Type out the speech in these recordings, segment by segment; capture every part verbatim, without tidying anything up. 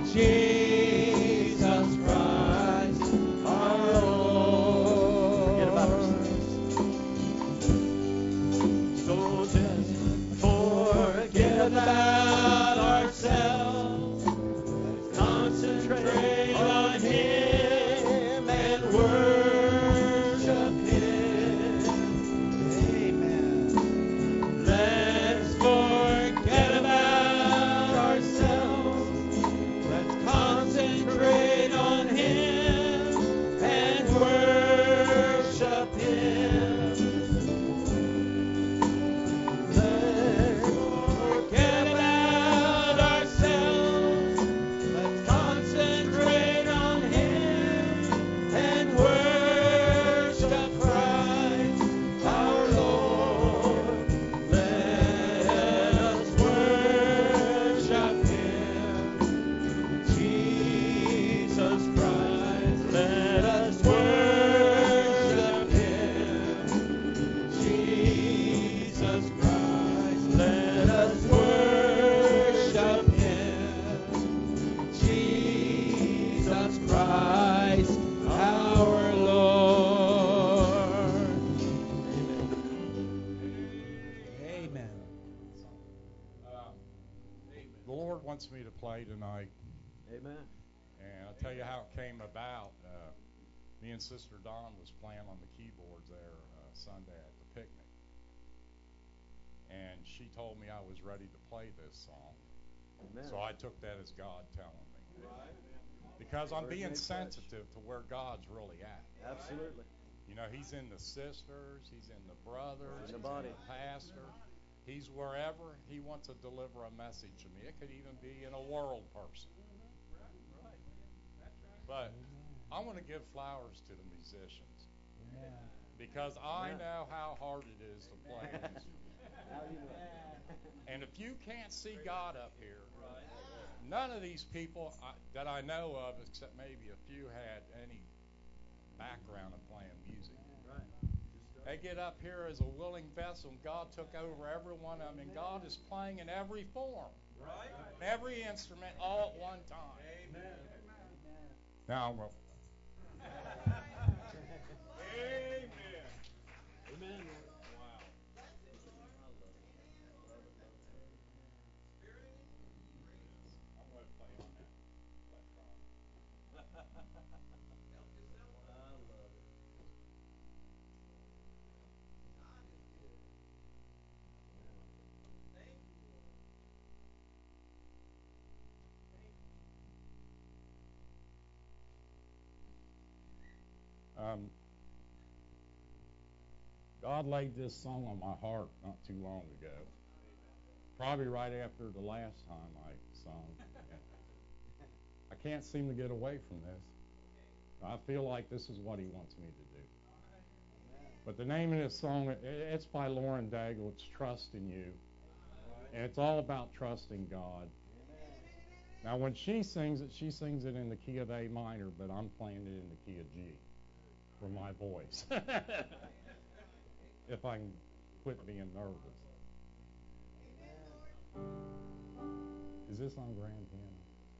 Jesus Christ, our Lord. Forget about ourselves. So just forget about ourselves. Let's concentrate on Him and worship Him. Amen. Let's forget about ourselves. Let's concentrate on Him and worship Him. Let's forget about ourselves. Let's concentrate on Him and worship Christ our Lord. Let us worship Him, Jesus Christ. Let us worship Him, Jesus Christ. Let us worship Him, Jesus Christ our Lord. Amen. Um, the Lord wants me to play tonight, Amen. and I'll tell you how it came about. Uh, me and Sister Dawn was playing on the keyboards there uh, Sunday at the picnic, and she told me I was ready to play this song. Amen. So I took that as God telling me. Because I'm being sensitive to where God's really at. Absolutely. You know, He's in the sisters, He's in the brothers, In the He's body. in the pastor. He's wherever He wants to deliver a message to me. It could even be in a world person. But I want to give flowers to the musicians. Because I know how hard it is to play an instrument. And if you can't see God up here, none of these people I, that I know of, except maybe a few, had any background in playing music. They get up here as a willing vessel, and God took over every one of them, and God is playing in every form, every instrument, all at one time. Amen. Now, well, Amen. Amen. I'm going to play on that electronic. Um, God laid this song on my heart not too long ago. Probably right after the last time I sung. I can't seem to get away from this. I feel like this is what He wants me to do. But the name of this song, it's by Lauren Daigle. It's Trust in You. And it's all about trusting God. Now, when she sings it, she sings it in the key of A minor, but I'm playing it in the key of G for my voice. If I can quit being nervous. Is this on grand piano?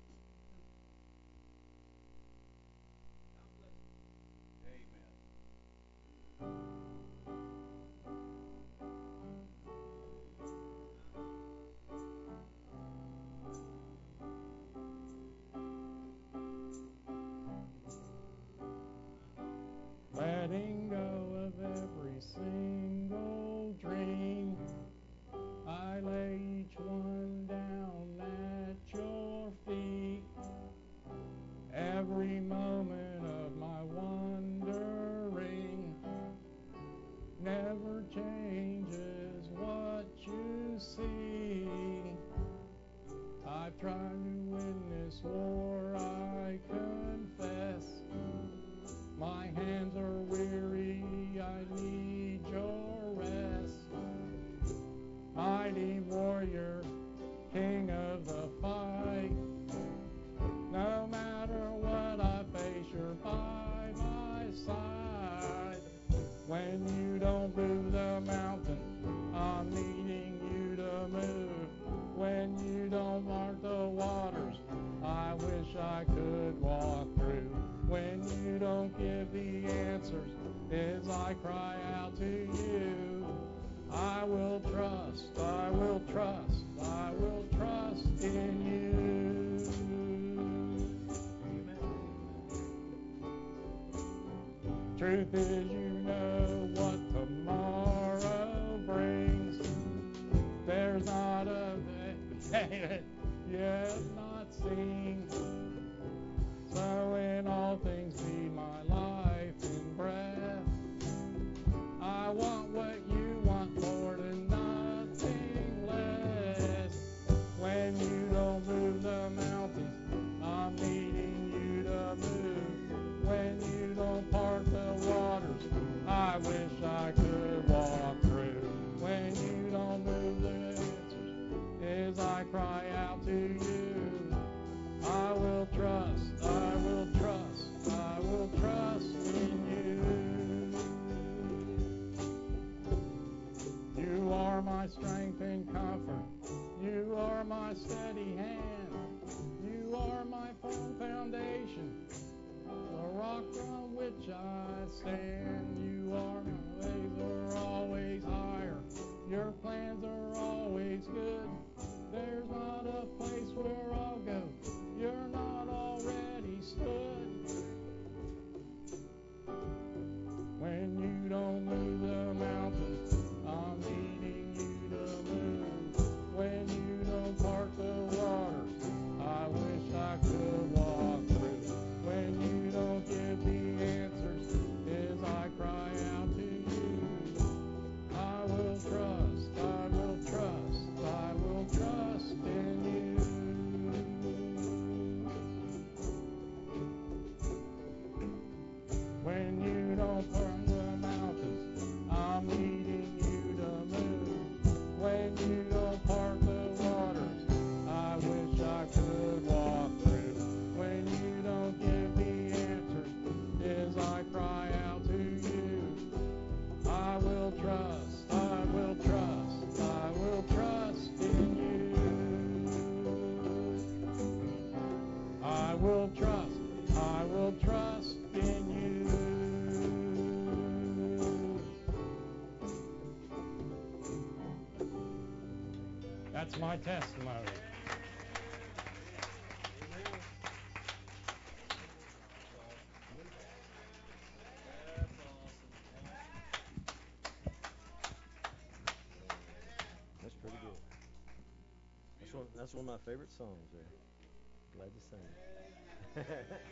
Letting go of every single dream, I lay each one down at your feet. Every moment of my wandering never changes what you see. I've tried to win this war, I confess. My hands are weary, I need your rest. Mighty warrior, king of the fight. No matter what I face, you're by my side. When you don't move the mountain, I'm needing you to move. When you don't mark the waters, I wish Truth is, you know what tomorrow brings. There's not a day you have not seen. So in all things be my life and breath. I want what you want, Lord, and nothing less. When you don't move the mountains, I'm needing you to move. When you don't part the waters, I wish I could walk through. When you don't move the answers, as I cry out to you, I will trust, I will trust, I will trust in you. You are my strength and comfort. You are my steady hand. You are my firm foundation, the rock on which I stand. You are my ways are always higher. Your plans are always good. There's not a place where I'll go you're not already stood. When you don't move the mountains, I'm needing you to move. When you don't part the waters, I wish I could walk through. When you don't give the answers, as I cry out to you, I will trust, I will trust, I will trust in you. When you don't burn the mountains, I'm needing you to move. When you don't part the waters, I wish I could walk through. When you don't give the answers, as I cry out to you, I will trust, I will trust, I will trust in you. I will trust, I will trust in you. That's my testimony. That's pretty good. That's one, that's one of my favorite songs there. Glad to sing it.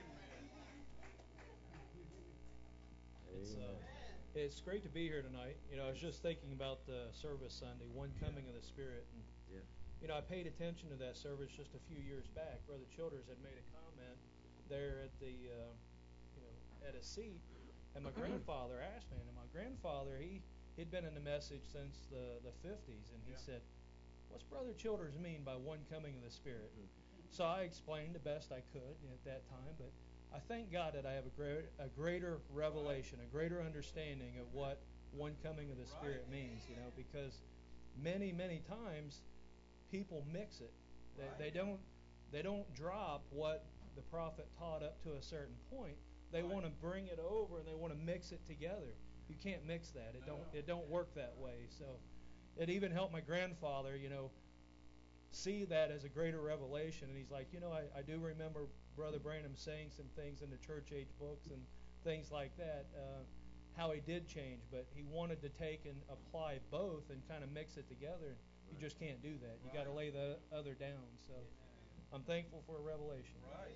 It's, uh, it's great to be here tonight. You know, I was just thinking about the service Sunday, One Coming of the Spirit. And, Yeah. you know, I paid attention to that service just a few years back. Brother Childers had made a comment there at the, uh, you know, at a seat. And my grandfather asked me, and my grandfather, he, he'd been in the message since the, the fifties. And he yeah. said, what's Brother Childers mean by One Coming of the Spirit? Mm-hmm. So I explained the best I could at that time. But I thank God that I have a, great, a greater revelation, a greater understanding of what one coming of the Spirit means, you know, because many, many times people mix it. They, they don't they don't drop what the prophet taught up to a certain point. They want to bring it over and they want to mix it together. You can't mix that. It don't it don't work that way. So it even helped my grandfather, you know, see that as a greater revelation. And he's like, you know, I, I do remember Brother Branham saying some things in the church age books and things like that, uh, how he did change, but he wanted to take and apply both and kind of mix it together. You just can't do that. You got to lay the other down. So I'm thankful for a revelation. Right.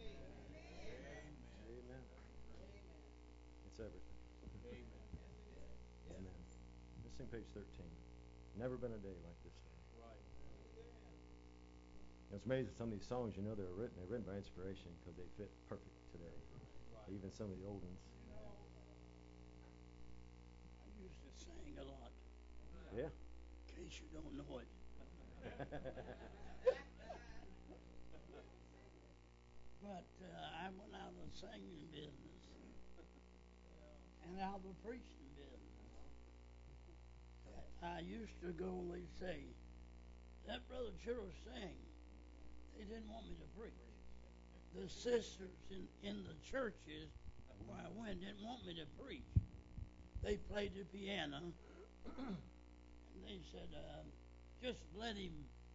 Amen. It's everything. Amen. Amen. Let's sing page thirteen. Never been a day like this day. Right. It's amazing some of these songs, you know, they're written. They're written by inspiration because they fit perfect today. Right. Even some of the old ones. I used to sing a lot. Yeah. In case you don't know it. But uh, I went out of the singing business and out of the preaching business. I used to go and they'd say, that Brother Childers sang. They didn't want me to preach. The sisters in, in the churches where I went didn't want me to preach. They played the piano and they said, uh, just let him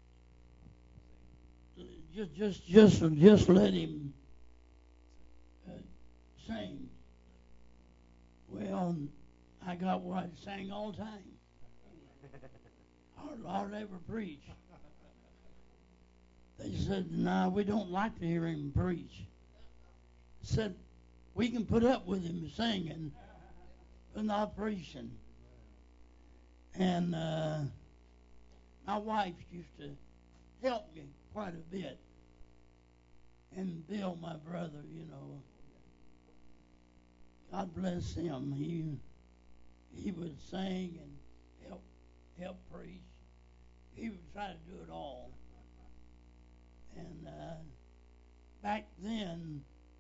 just just just just let him uh, sing. Well, I got what I sang all the time. Our Lord ever preached. They said, no, we don't like to hear him preach. Said, we can put up with him singing, but not preaching. And uh, my wife used to help me quite a bit. And Bill, my brother, you know, God bless him. He he would sing and help help preach. He would try to do it all. And uh, back then,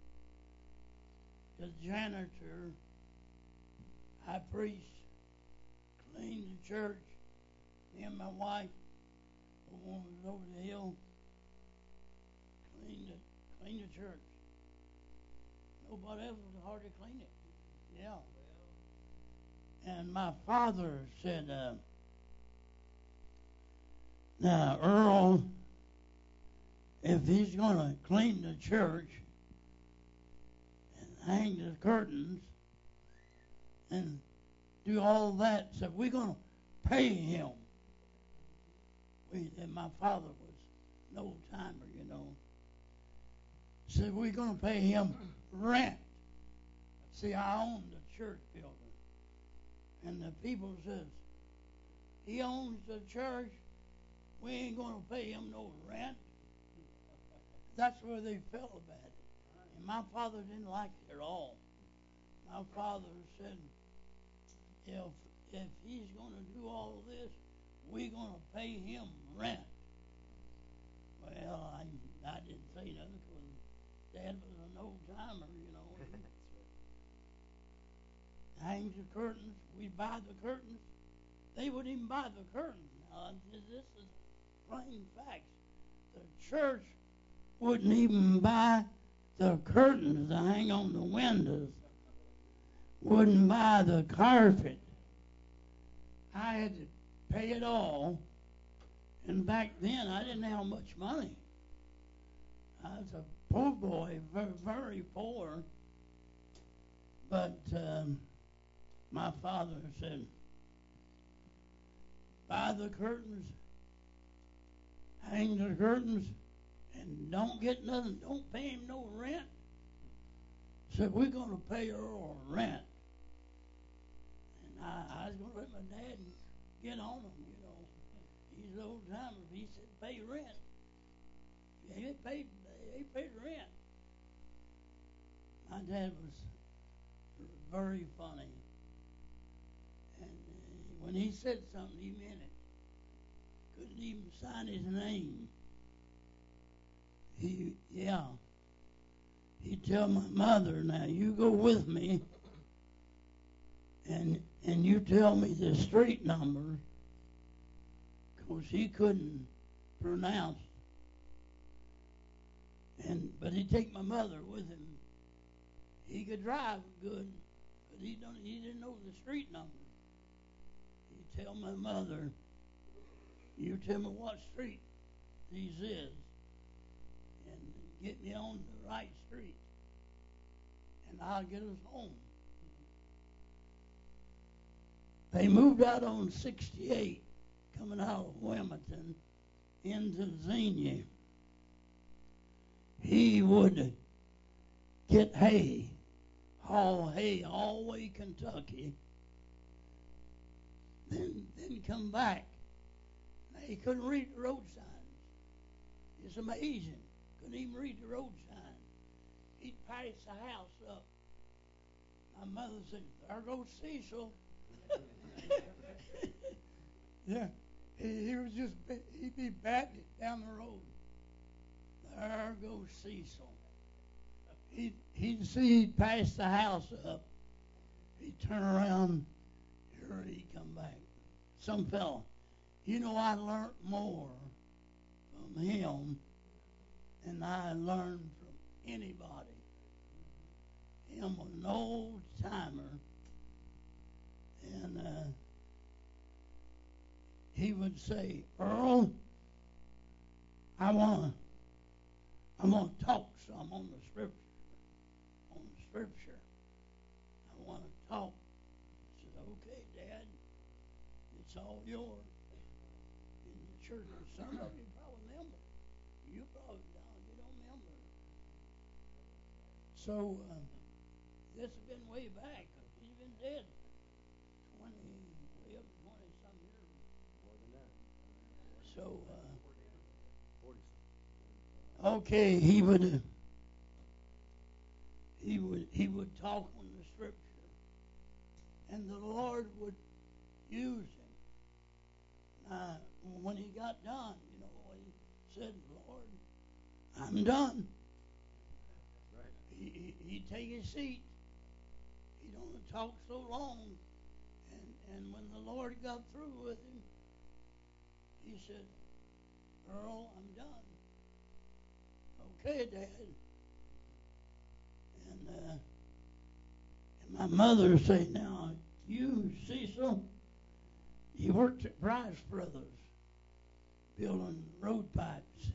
the janitor, I preached, cleaned the church. Me and my wife, the one was over the hill, cleaned it, cleaned the church. Nobody else would hardly clean it. Yeah. And my father said, uh, now, Earl, if he's going to clean the church and hang the curtains and do all that, said, we're going to pay him. We, and my father was an old timer, you know. Said, we're going to pay him rent. See, I own the church building. And the people says, he owns the church. We ain't going to pay him no rent. That's where they felt about it. And my father didn't like it at all. My father said, if if he's going to do all this, we're going to pay him rent. Well, I, I didn't say nothing because Dad was an old timer, you know. Hangs the curtains. We buy the curtains. They wouldn't even buy the curtains. Now, this is plain facts. The church wouldn't even buy the curtains to hang on the windows. Wouldn't buy the carpet. I had to pay it all. And back then, I didn't have much money. I was a poor boy, very, very poor. But um, my father said, buy the curtains, hang the curtains, and don't get nothing. Don't pay him no rent. Said, we're going to pay Earl rent. And I, I was going to let my dad get on him, you know. He's an old timer. He said, pay rent. Yeah, he paid, he paid rent. My dad was very funny. And uh, when he said something, he meant it. Couldn't even sign his name. He, yeah. He'd tell my mother, now you go with me and and you tell me the street number, because he couldn't pronounce. And but he'd take my mother with him. He could drive good, but he don't he didn't know the street number. He'd tell my mother, you tell me what street these is, and get me on the right street, and I'll get us home. They moved out on sixty-eight, coming out of Wilmington into Xenia. He would get hay, haul hay all the way Kentucky, then then come back. Now, he couldn't read the road signs. It's amazing. Couldn't even read the road sign. He'd pass the house up. My mother said, there goes Cecil. Yeah, he, he was just, he'd be batting it down the road. There goes Cecil. He'd, he'd see he'd pass the house up. He'd turn around, here he'd come back. Some fella. You know, I learned more from him than I learned from anybody. Him was an old timer. And uh, he would say, Earl, I want to I want to talk some on the scripture. On the scripture. I want to talk It's all yours. In the church, some of you probably remember. You probably don't. You don't remember. So um, this has been way back. He's been dead twenty, way up to twenty some years. More than that. So. Uh, Forty. Okay, he would he would he would talk on the scripture, and the Lord would use him. Now, when he got done, you know what he said, Lord, I'm done. Right. He, he he'd take his seat. He don't talk so long, and and when the Lord got through with him, he said, Earl, I'm done. Okay, Dad. And, uh, and my mother said, now, you, Cecil, you worked at Price Brothers building road pipes.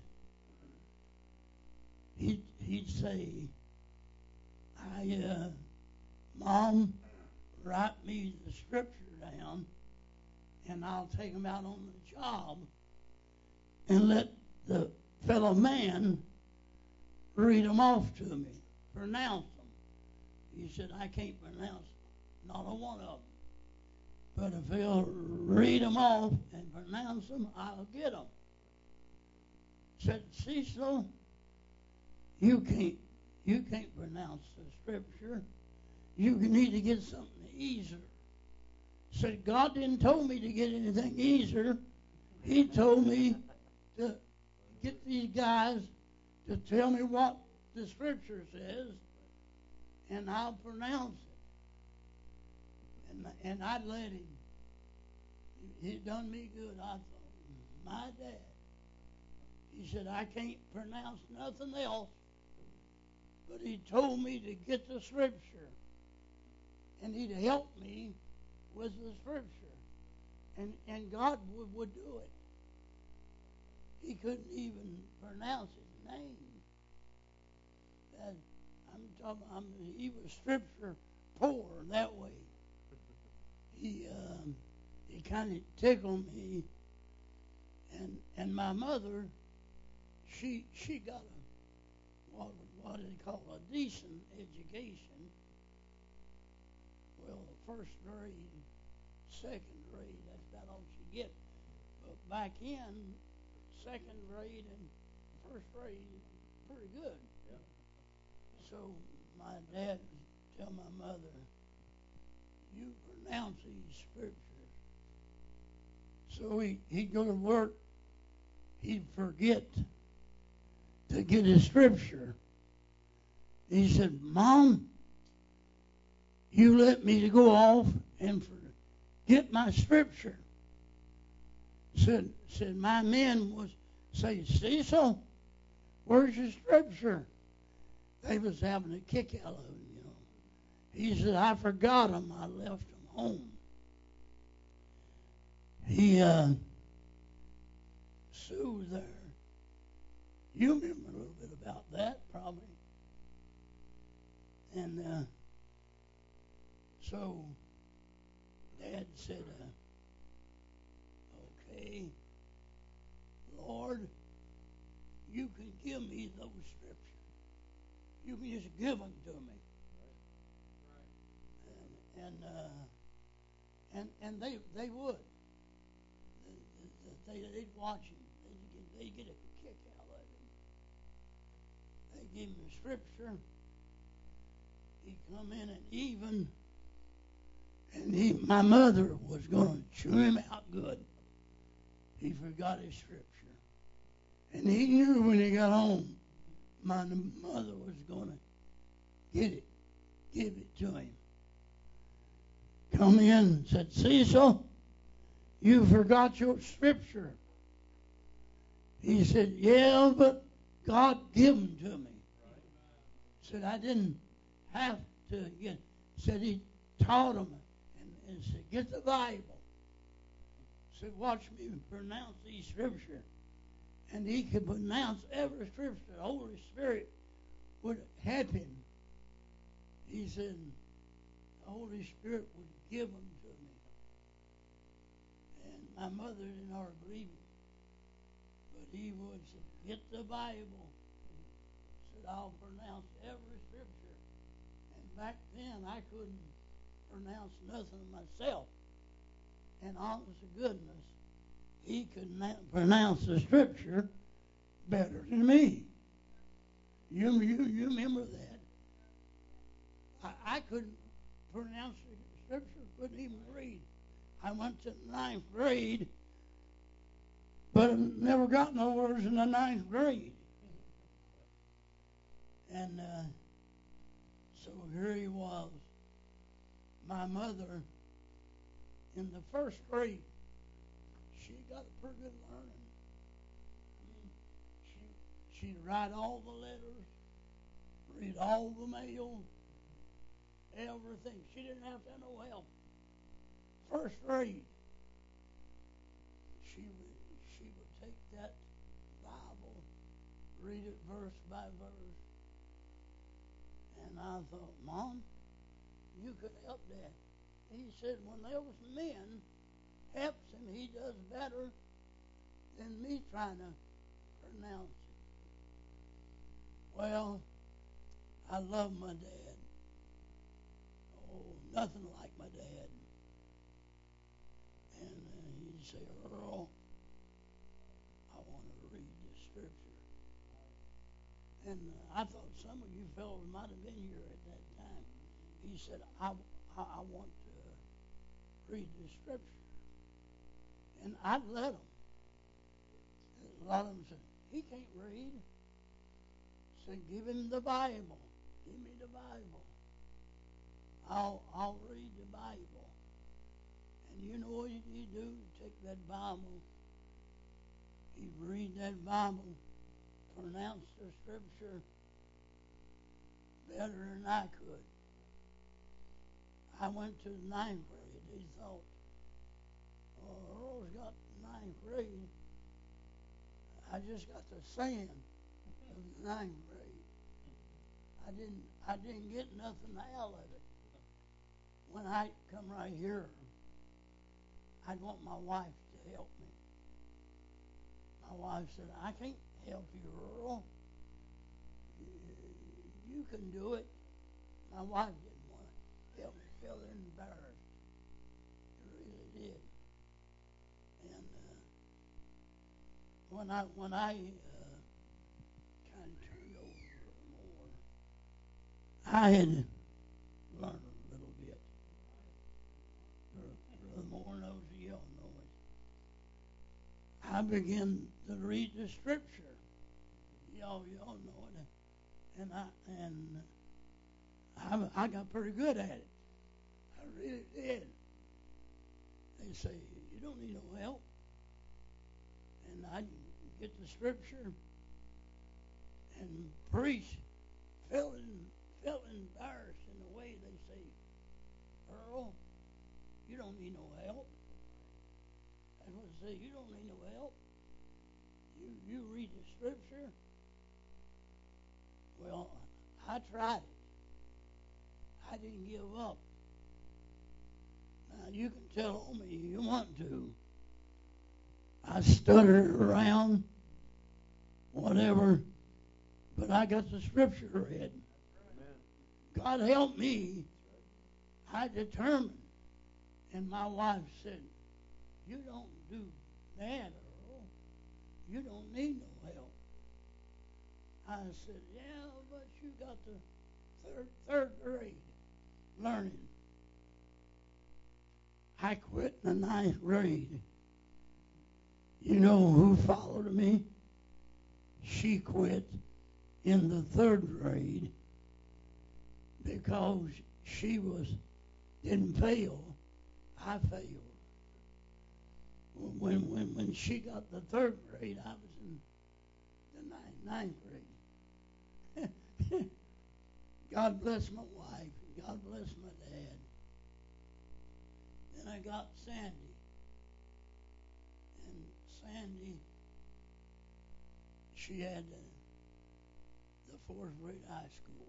He'd, he'd say, I, uh, Mom, write me the scripture down, and I'll take them out on the job and let the fellow man read them off to me, pronounce them. He said, I can't pronounce not a one of them. But if he'll read them off and pronounce them, I'll get them. Said, Cecil, you can't, you can't pronounce the scripture. You need to get something easier. Said, God didn't tell me to get anything easier. He told me to get these guys to tell me what the scripture says, and I'll pronounce it. And and I'd let him. He done me good, I thought. My dad. He said, I can't pronounce nothing else, but he told me to get the scripture, and he'd help me with the scripture. And, and God would, would do it. He couldn't even pronounce his name. And I'm talking. I'm, he was scripture poor that way. He um, he kind of tickled me. And and my mother, she she got a what what do they call a decent education. Well, first grade, second grade, that's about all she get. But back in second grade and first grade, pretty good. Yeah. So my dad would tell my mother, you pronounce these scriptures. So he, he'd go to work, he'd forget to get his scripture. He said, Mom, you let me to go off and forget my scripture. Said, said my men was say, Cecil, where's your scripture? They was having a kick out of him, you know. He said, I forgot them. I left them home. He, uh, Sue there, you remember a little bit about that, probably. And uh, so Dad said, uh, okay, Lord, you can give me those scriptures. You can just give them to me. Right. And and uh, and and they they would. They they'd watch him. They'd get, they'd get a kick out of him. They give him the scripture. He'd come in and even, and he my mother was going to chew him out good. He forgot his scripture. And he knew when he got home, my mother was going to get it, give it to him. Come in and said, Cecil, you forgot your scripture. He said, yeah, but God gave them to me. Said, I didn't have to get. Said he taught them and, and said, get the Bible. Said, watch me pronounce these scriptures. And he could pronounce every scripture. The Holy Spirit would help him. He said, the Holy Spirit would give them to me. my mother didn't hardly believe him. But he would say, get the Bible. Said, I'll pronounce every scripture. And back then, I couldn't pronounce nothing myself. And honest to goodness, he could na- pronounce the scripture better than me. You, you, you remember that. I, I couldn't pronounce the scripture, couldn't even read. I went to the ninth grade, but I never got no words in the ninth grade. And uh, so here he was. My mother, in the first grade, she got a pretty good learning. I mean, she, she'd write all the letters, read all the mail, everything. She didn't have to have no help. First grade, she would, she would take that Bible, read it verse by verse. And I thought, Mom, you could help Dad. He said, when there was men helps him, he does better than me trying to pronounce it. Well, I love my dad. Oh, nothing like my dad. And uh, he'd say, Earl, I want to read the scripture. And uh, I thought some of you fellows might have been here at that time. He said, I, I, I want to read the scripture. And I'd let him. A lot of them said, he can't read. Said, give him the Bible. Give me the Bible. I'll, I'll read the Bible. And you know what he'd do? Take that Bible. He'd read that Bible, pronounce the scripture better than I could. I went to the ninth grade. They thought, oh, Earl's got ninth grade. I just got the saying of the ninth grade. I didn't I didn't get nothing out of it. When I come right here, I'd want my wife to help me. My wife said, I can't help you, Earl. You, you can do it. My wife didn't want to help me. Felt embarrassed. It really did. And uh, when I when I uh, kind of turned over a little more, I had learned a little bit. Brother Moore knows it, y'all know it. I began to read the scripture. Y'all y'all know it, and I and I I got pretty good at it. I really did. They say, you don't need no help. And I'd get the scripture and preach, felt, felt embarrassed in the way they say, Earl, you don't need no help. That's what they say, you don't need no help. You, you read the scripture. Well, I tried it. I didn't give up. Now, you can tell on me you want to. I stuttered around, whatever, but I got the scripture read. God help me. I determined. And my wife said, you don't do that, Earl. You don't need no help. I said, yeah, but you got the third, third grade learning. I quit in the ninth grade. You know who followed me? She quit in the third grade because she was didn't fail. I failed. When when when she got the third grade, I was in the ninth, ninth grade. God bless my wife. God bless my dad. Then I got Sandy. And Sandy, she had uh, the fourth grade high school.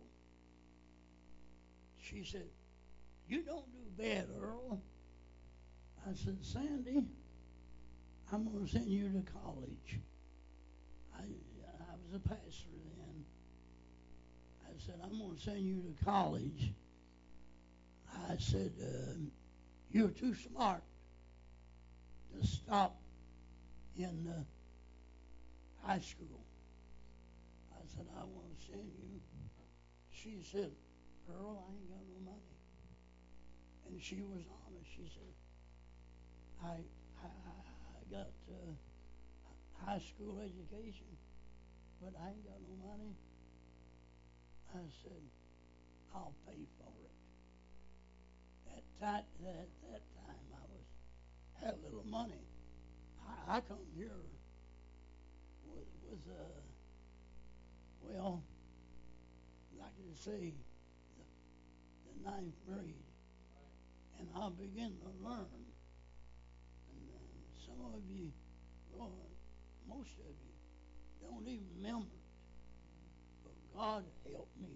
She said, you don't do bad, Earl. I said, Sandy, I'm going to send you to college. I, I was a pastor then. I said, I'm going to send you to college. I said, uh, you're too smart to stop in uh, high school. I said, I want to send you. She said, Earl, I ain't got no money. And she was honest. She said, I, I, I got uh, high school education, but I ain't got no money. I said, I'll pay for it. At that, at that time, I was had a little money. I, I come here with, with uh, well, like I say, the, the ninth grade, and I began to learn. And uh, some of you, well, most of you, don't even remember it. But God helped me.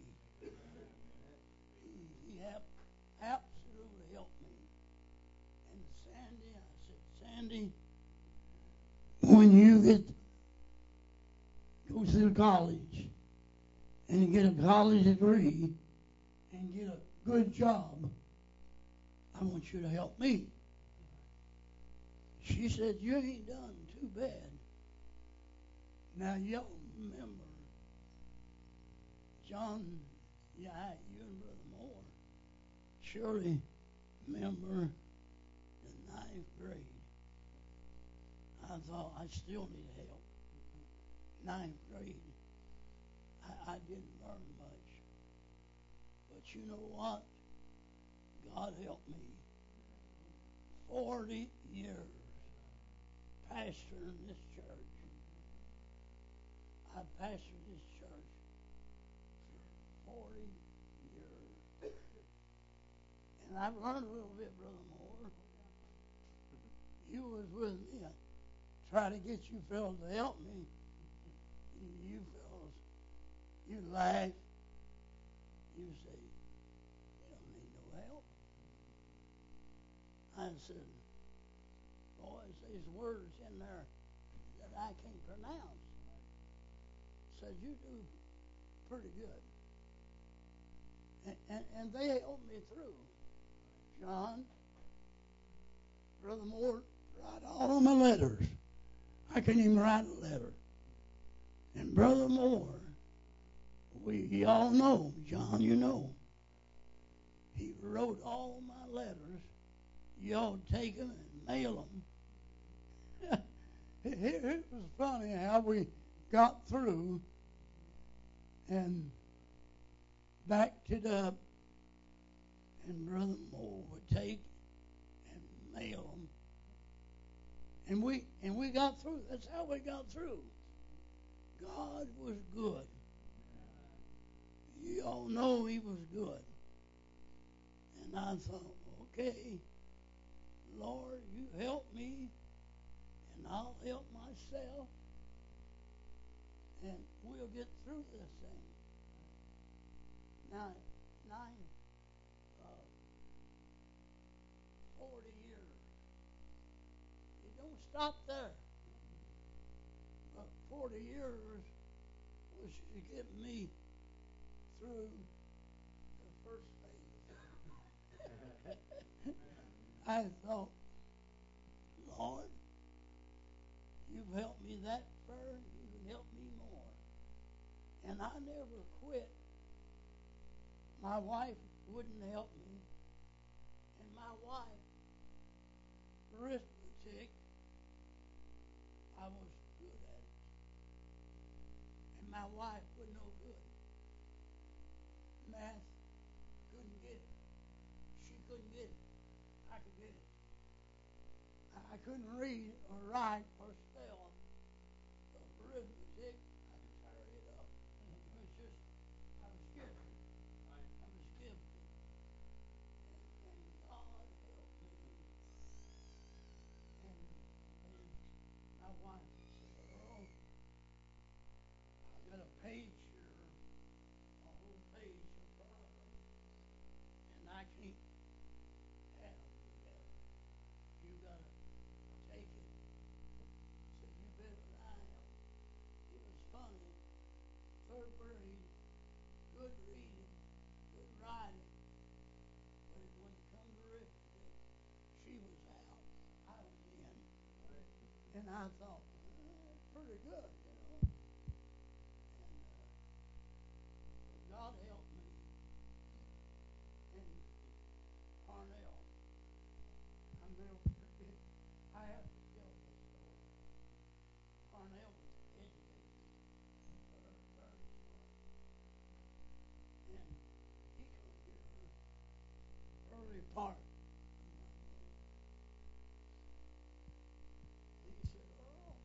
He, he helped, absolutely helped me. And Sandy, I said, Sandy, when you get go through college and you get a college degree and get a good job, I want you to help me. She said, you ain't done too bad. Now, y'all remember, John, yeah, you and Brother Moore, surely remember the ninth grade. I thought I still need help. Ninth grade, I, I didn't learn much. But you know what? God helped me. Forty years pastoring this church. I pastored this church for forty years. And I've learned a little bit, Brother Moore. You was with me. I tried to get you fellas to help me. You fellas, you laugh. You say, you don't need no help. I said, boys, there's words in there that I can't pronounce. Said, you do pretty good. And, and, and they helped me through. John, Brother Moore, write all my letters. I couldn't even write a letter. And Brother Moore, we y'all know, John, you know, he wrote all my letters. Y'all take them and mail them. it, it, it was funny how we got through and backed it up, and Brother Moore would take and mail them. And we and we got through. That's how we got through. God was good. You all know He was good. And I thought, okay, Lord, you help me, and I'll help myself, and we'll get through this thing. Nine, nine, uh, forty years. You don't stop there. But forty years was to get me through the first phase. I thought, Lord, you've helped me that far, you can help me more. And I never quit. My wife wouldn't help me. And my wife, arithmetic, I was good at it. And my wife was no good. Math, couldn't get it. She couldn't get it. I could get it. I couldn't read or write or spell. But arithmetic, I could tear it up. It was just, I was gifted. I was gifted. And, and God helped me. And, and my wife said, Earl, I got a page here, a whole page of problems, and I can't have the help. You got to take it And I thought, well, that's pretty good, you know. And uh, so God helped me in Parnell. I never forget. I have to tell this story. Parnell was educated, very, very smart. And he come here early part of nineteen. He said, Earl,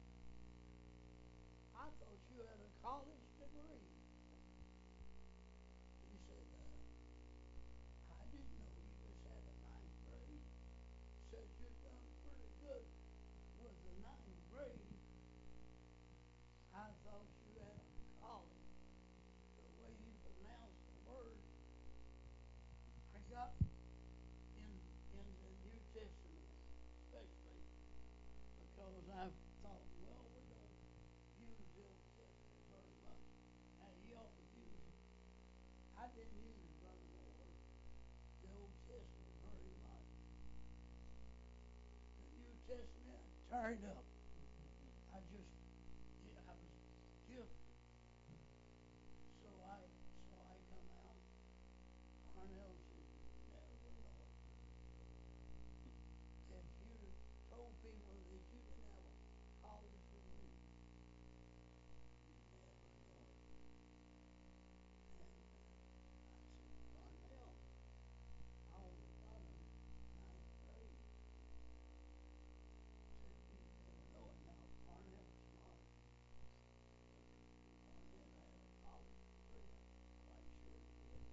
I thought you had a college degree. He said, uh, I didn't know you just had a ninth grade. Said you've done pretty good with the ninth grade. I thought you had a college. The way he pronounced the word, I got in in the New Testament, especially because I thought, well, we don't use the Old Testament very much. Now y'all use it. I didn't use Brother Moore, the Old Testament very much. The New Testament I turned up. I just yeah, I was gifted. So I so I come out. Parnell says, you never know it, Brother Joe. If you'd have told people that you didn't have a college degree, you never know it. And uh, I said, Parnell, I only got a ninth grade. Said, you never know it. Now, Parnell's smart. Parnell had a college degree. I'm quite sure he did.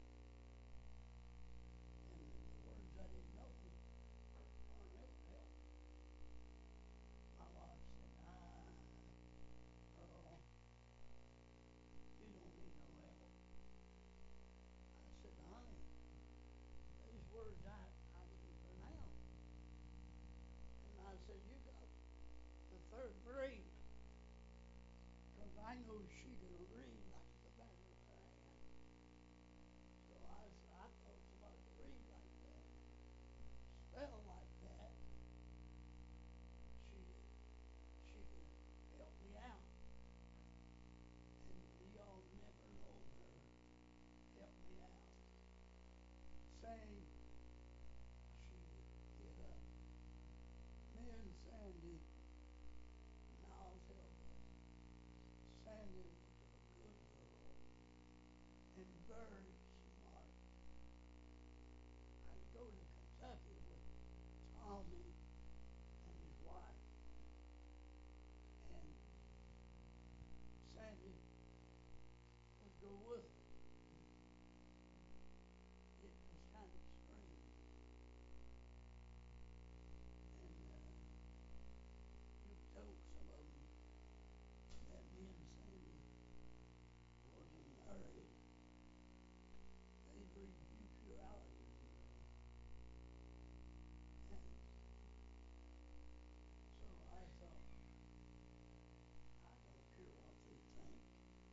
And the words I didn't know, Parnell helped me. My wife said, ah, Earl, you don't need no help. I said, honey, these words I, I can pronounce. And I said, you got the third grade. Because I know she can read like the back of her hand. So I, I thought somebody could read like that, spell like that. She could, she could help me out. And y'all never known her help me out. Saying she would get up. Me and Sandy, and I'll tell this, Sandy was a good girl and very smart. I'd go to Kentucky with Tommy and his wife. And Sandy would go with us. It was kind of strange. And uh, you've told some of them that me and Sandy wasn't married. They'd read mutuality, you know. And so I thought, I don't care what they think.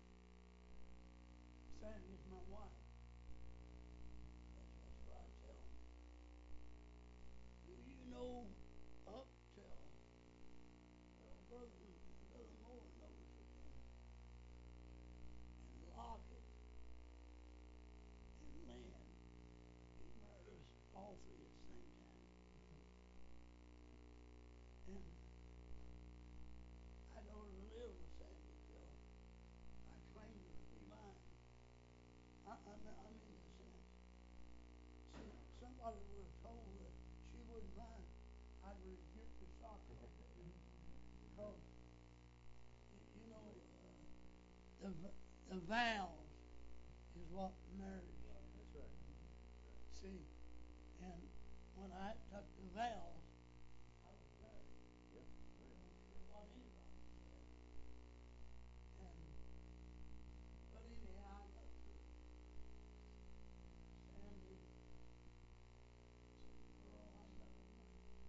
Sandy's my wife. That's, that's what I tell them. Do you know up till, well, Brother, Brother Moore knows again, and Lockett and Lynn, he married us all three at the same time. And I don't live with Sandy till I claimed her to be mine. I, I, I mean the sense. See, somebody would have told that she wouldn't mind, I'd rebuke the shock right there. Because, you, you know, uh, the the vows is what marriage is. That's right. See, and when I took the vows, I was married. Yep. I don't care what anybody said. And but anyhow, I got through. Sandy said, Earl, I never make it.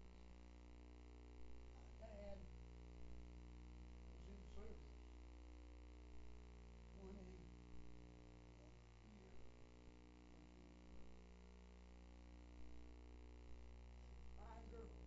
My dad was in service twenty-one years was in service. A fine girl.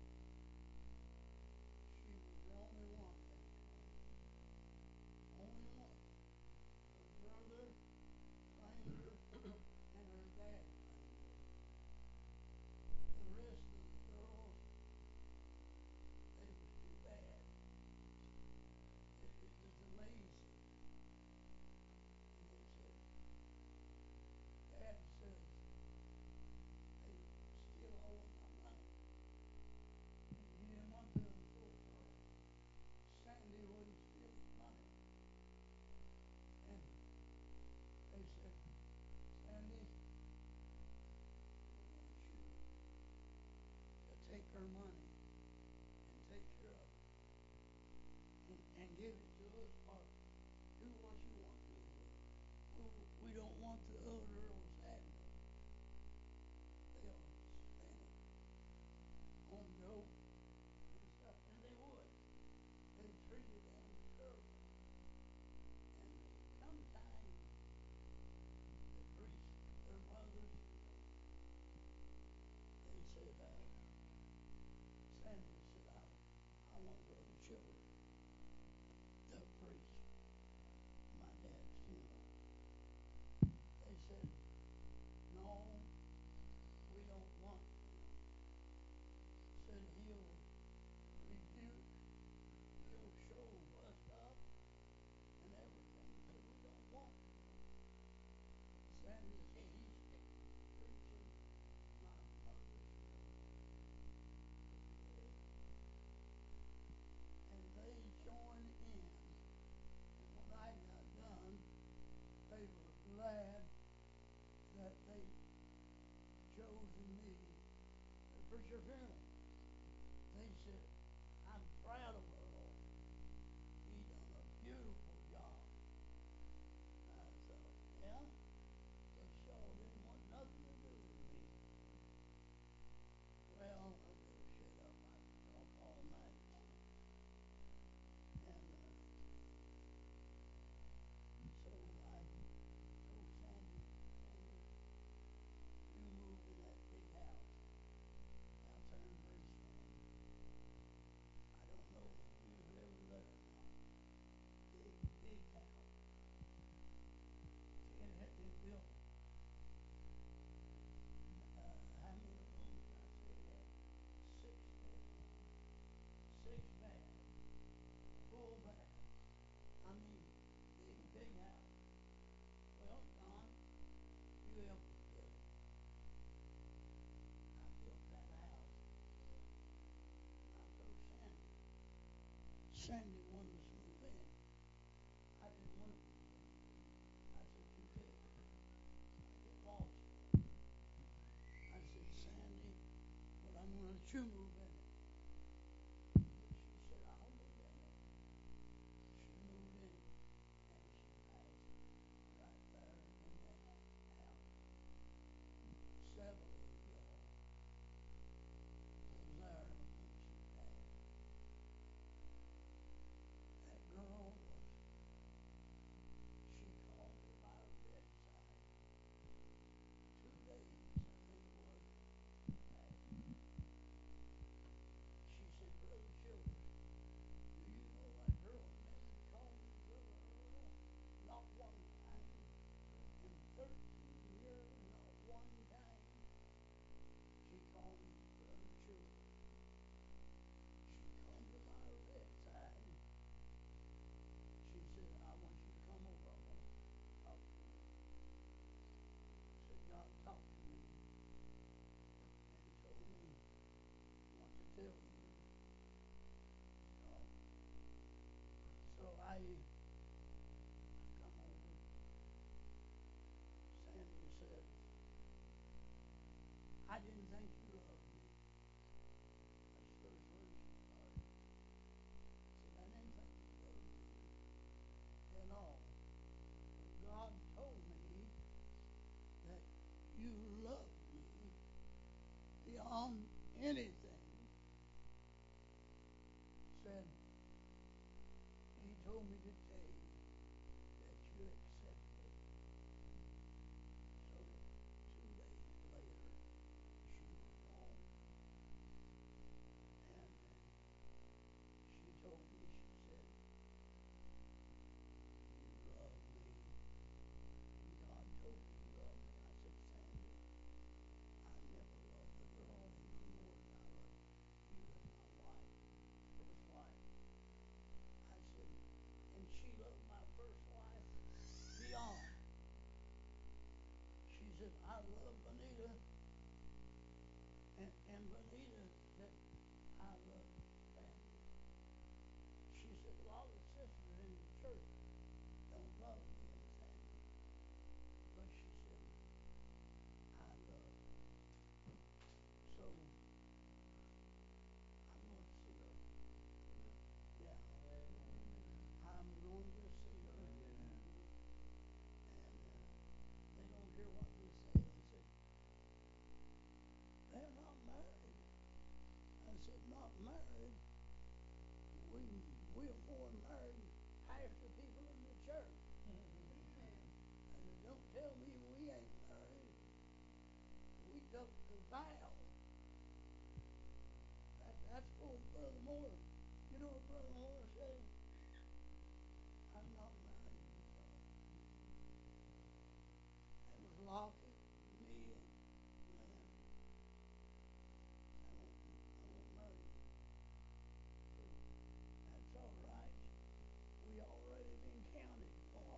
we don't want the other girls having them. They'll send it on Joe and stuff, and they would. They treated them terrible. And come time, the priest, their mothers, they said, uh, Sandy said, I, I want Brother Chiller, the priest, my dad's funeral. They said, no, we don't want him. Said he'll rebuke, he'll show us up and everything. Said we don't want him. Sandy said he's preaching my mother's funeral. Okay. And they joined in. And when I got done, they were glad that they chosen me to preach her funeral. They said, I'm proud of Earl. He done a beautiful job. I thought, yeah, but Shaw didn't want nothing to do with me. Well, I better shut up. I can talk all night long. And uh, so I told Sandy, Sandy, you move in that big house out there in Bridgestone. I don't know if you was ever there or not. Big, big house. It had been built. Uh, how many rooms? I say it had six bedrooms, six baths, full bath. I mean, big, big house. Well, John, you helped me build it. I built that house. And I told Sandy. Sandy wanted us to move in. I didn't want to move in. I said, too big. I get lost. I said, Sandy, but I'm going to let you move in it. She said, I'll move in it. She moved in it, and she passed right there in that house. Several of y'all was there when she passed. That girl was, she called me by her bedside. Two days, I think it was, she passed. She said, Brother Childers, do you know that girl never called me Brother Earl? Not one time. In thirteen years, not one time. She called me Brother Childers. She come to my bedside. She said, I want you to come over. I want to talk to you. I said, God talked to me and told me what to tell you. So, so I come over. Sandy said, I didn't think you loved me. That's the first word she started. Said, I didn't think you loved me at all. But God told me that you love me beyond anything. Said, he told me to tell you that you accept me. So two days later, she was gone. And uh, she told me, she said, you love me. And God told me you love me. I said, Sandy, I never loved the girl any more than I love you as my wife, first wife. I said, and she loved my first wife beyond. She said, I love Bonita, and, and Bonita said, I love Sandy. She said, a lot of sisters in the church don't love me and Sandy. But she said, I love her. So, I'm going to see her. Yeah. I'm going to see her. And uh, we we're more married half the people in the church. And don't tell me we ain't married. We took the vow. That, that's for Brother Moore. You know what Brother Moore said? I'm not married. That was Lockett, me, and Lynn. I won't, I won't marry you. That's all right. We already been counted for.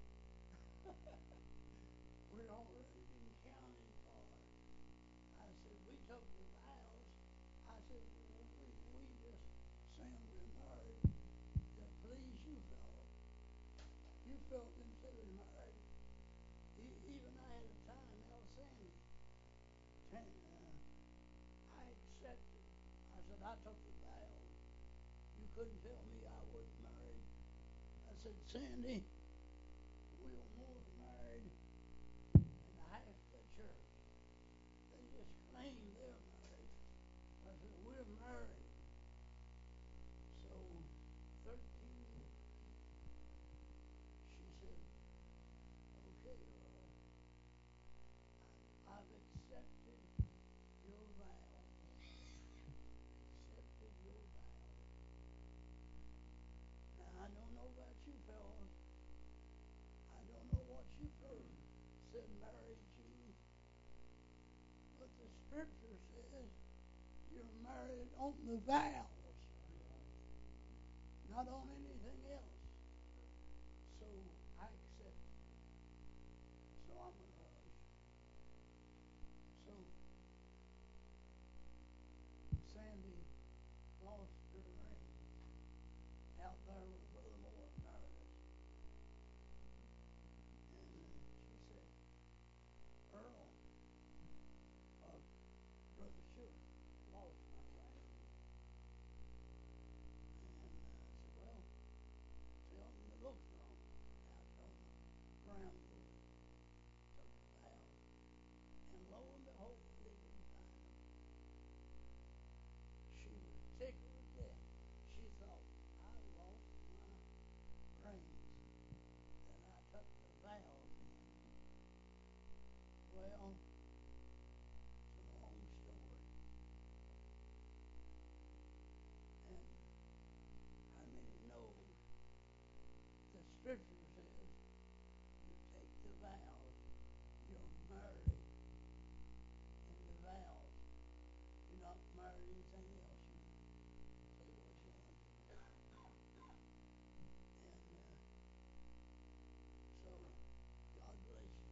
We're already been counted for. I said, we took the vows. I said, we, we, we just saying we're married to please you fellow. You fellow considered married. E- even I had a time, Al Sandy, ten, uh, I accepted. I said, I took the vows. You couldn't tell me I wasn't married. I said, Sandy, we were more married than half the church. They just claim they're married. I said, we're married. So, thirteen years. She said, okay, Earl, I've, I've accepted your vow. Accepted your vow. Now, I don't know about you fellas. I don't know what you fellas said married you. But the scripture says you're married on the vows, not on anything else. So I accept it. So I'm going to hush. So Sandy lost her ring out there with Brother Moore married us. And uh, she said, Earl, uh, Brother Sure lost my ring. And uh, I said, well, tell him to look for him out on the ground where we took the vow. And lo and behold, they didn't find him. She was tickled to death. She thought, I lost my rings that I took the vows in. Well, it's a long story. And how many know the scripture says you take the vows, you're married in the vows. You're not married anything else. You say what you want to do. And uh, so, God bless you.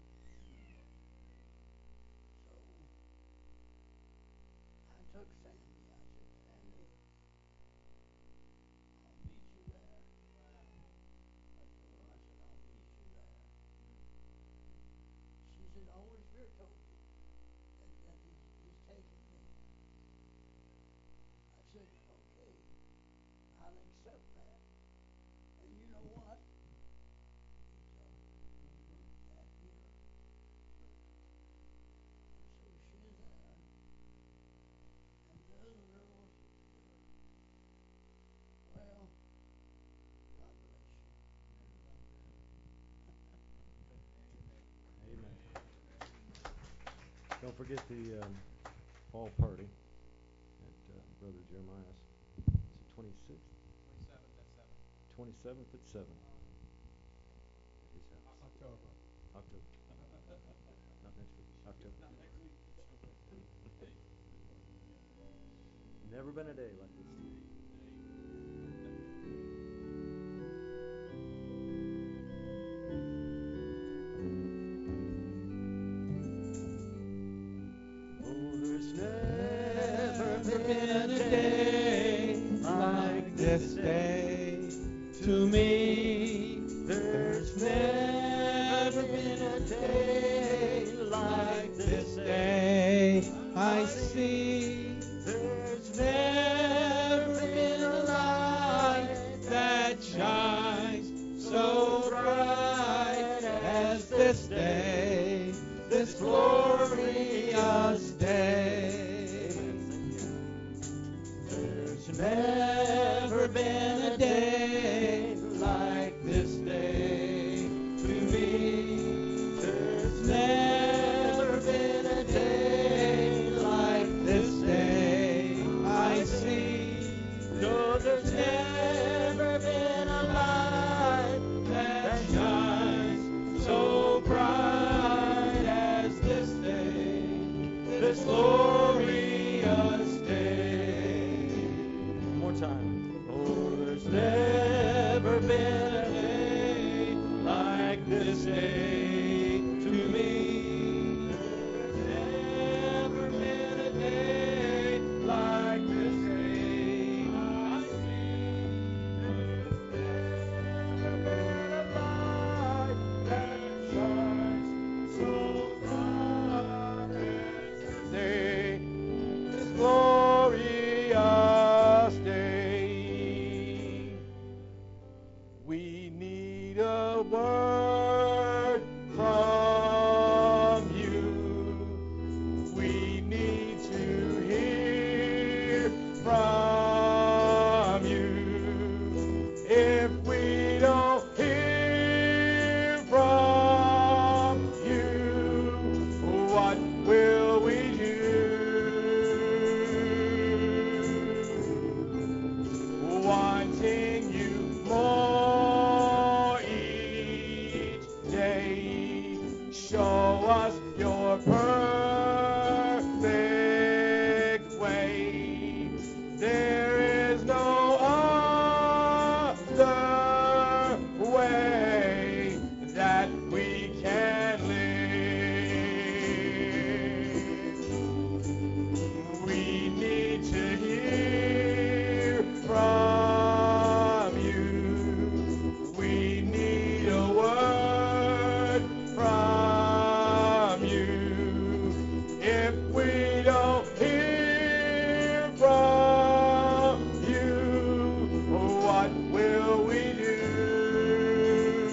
So, I took Sandy. I said, Sandy, I'll meet you there. I told her, I said, I'll meet you there. She said, the Holy Spirit told me that, that he's, he's taking me. I said, okay, I'll accept that. And you know what? He took that year. And so she's there. And the other girls, they're, well, God bless you. Amen. Don't forget the um, fall party at uh, Brother Jeremiah's. Is it twenty-sixth? twenty-seventh at seven. twenty-seventh at seven. At his house. October. October. Not next week. October. Not next week. Never been a day like this today. Oh, there's never been a day like this day to me. There's never been a day like this day I see. There's never been a light that shines so bright as this day, this glorious day. There's never been a day like this day to me. There's never been a day like this day I see. No, there's never been a light that shines so bright as this day, this glorious day. One more time. Oh, there's never been a day like this day to me. There's never been a day like this day I see. There's never been a light that shines so bright as this day, this glorious day. We need a word from you. We need to hear from you. If we don't hear from you, what will we do? Wanting you more each day. Show us your perfect way. There is no other way that we can live. We need to hear from you. We need a word from you. If we don't hear from you, what will we do?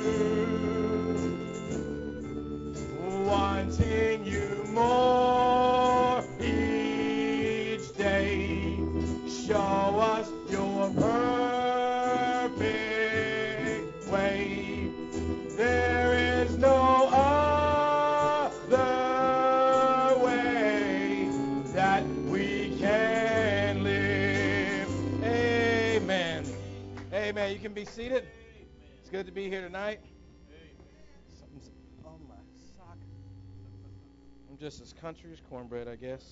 Wanting you more each day. Show us your perfect way. There is no other way that we can live. Amen. Amen. You can be seated. It's good to be here tonight. Something's on my sock. I'm just as country as cornbread, I guess.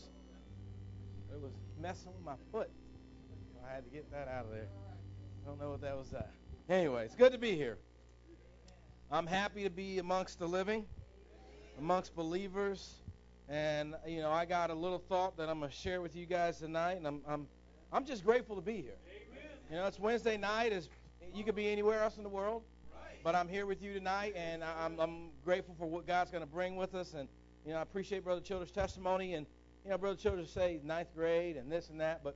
It was messing with my foot. I had to get that out of there. I don't know what that was that. Anyway, it's good to be here. I'm happy to be amongst the living, amongst believers, and you know I got a little thought that I'm gonna share with you guys tonight, and I'm I'm I'm just grateful to be here. You know, it's Wednesday night. As you could be anywhere else in the world, but I'm here with you tonight, and I'm I'm grateful for what God's gonna bring with us, and you know I appreciate Brother Childers' testimony, and you know Brother Childers say ninth grade and this and that, but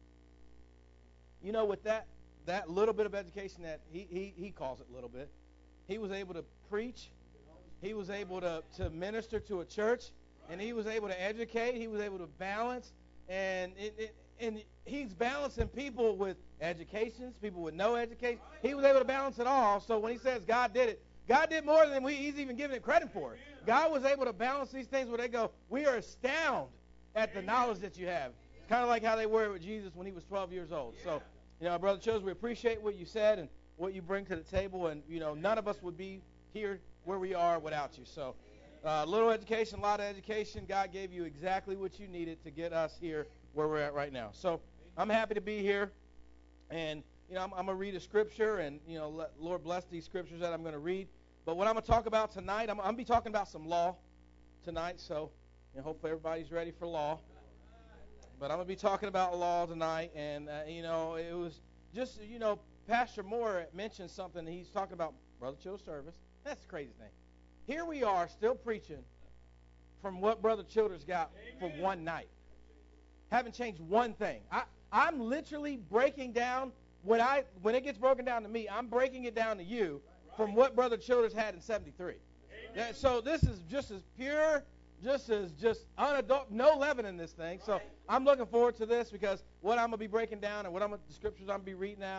you know with that that little bit of education that he he he calls it little bit. He was able to preach. He was able to, to minister to a church. And he was able to educate. He was able to balance. And it, it, and he's balancing people with educations, people with no education. He was able to balance it all. So when he says God did it, God did more than we, he's even giving it credit for. God was able to balance these things where they go, we are astounded at the knowledge that you have. It's kind of like how they were with Jesus when he was twelve years old. So, you know, Brother Chose, we appreciate what you said and what you bring to the table, and you know none of us would be here where we are without you. So a uh, little education, a lot of education. God gave you exactly what you needed to get us here where we're at right now. So I'm happy to be here, and you know I'm, I'm going to read a scripture, and you know let, Lord bless these scriptures that I'm going to read. But what I'm going to talk about tonight, I'm, I'm going to be talking about some law tonight, so you know, hopefully everybody's ready for law. But I'm going to be talking about law tonight, and uh, you know it was just, you know, Pastor Moore mentioned something. He's talking about Brother Chill's service. That's the crazy thing. Here we are still preaching from what Brother Childers got for one night. Haven't changed one thing. I, I'm literally breaking down when I when it gets broken down to me, I'm breaking it down to you from what Brother Childers had in seventy-three. That, so this is just as pure, just as just unadult, no leaven in this thing. So I'm looking forward to this because what I'm going to be breaking down and what I'm the scriptures I'm going to be reading out,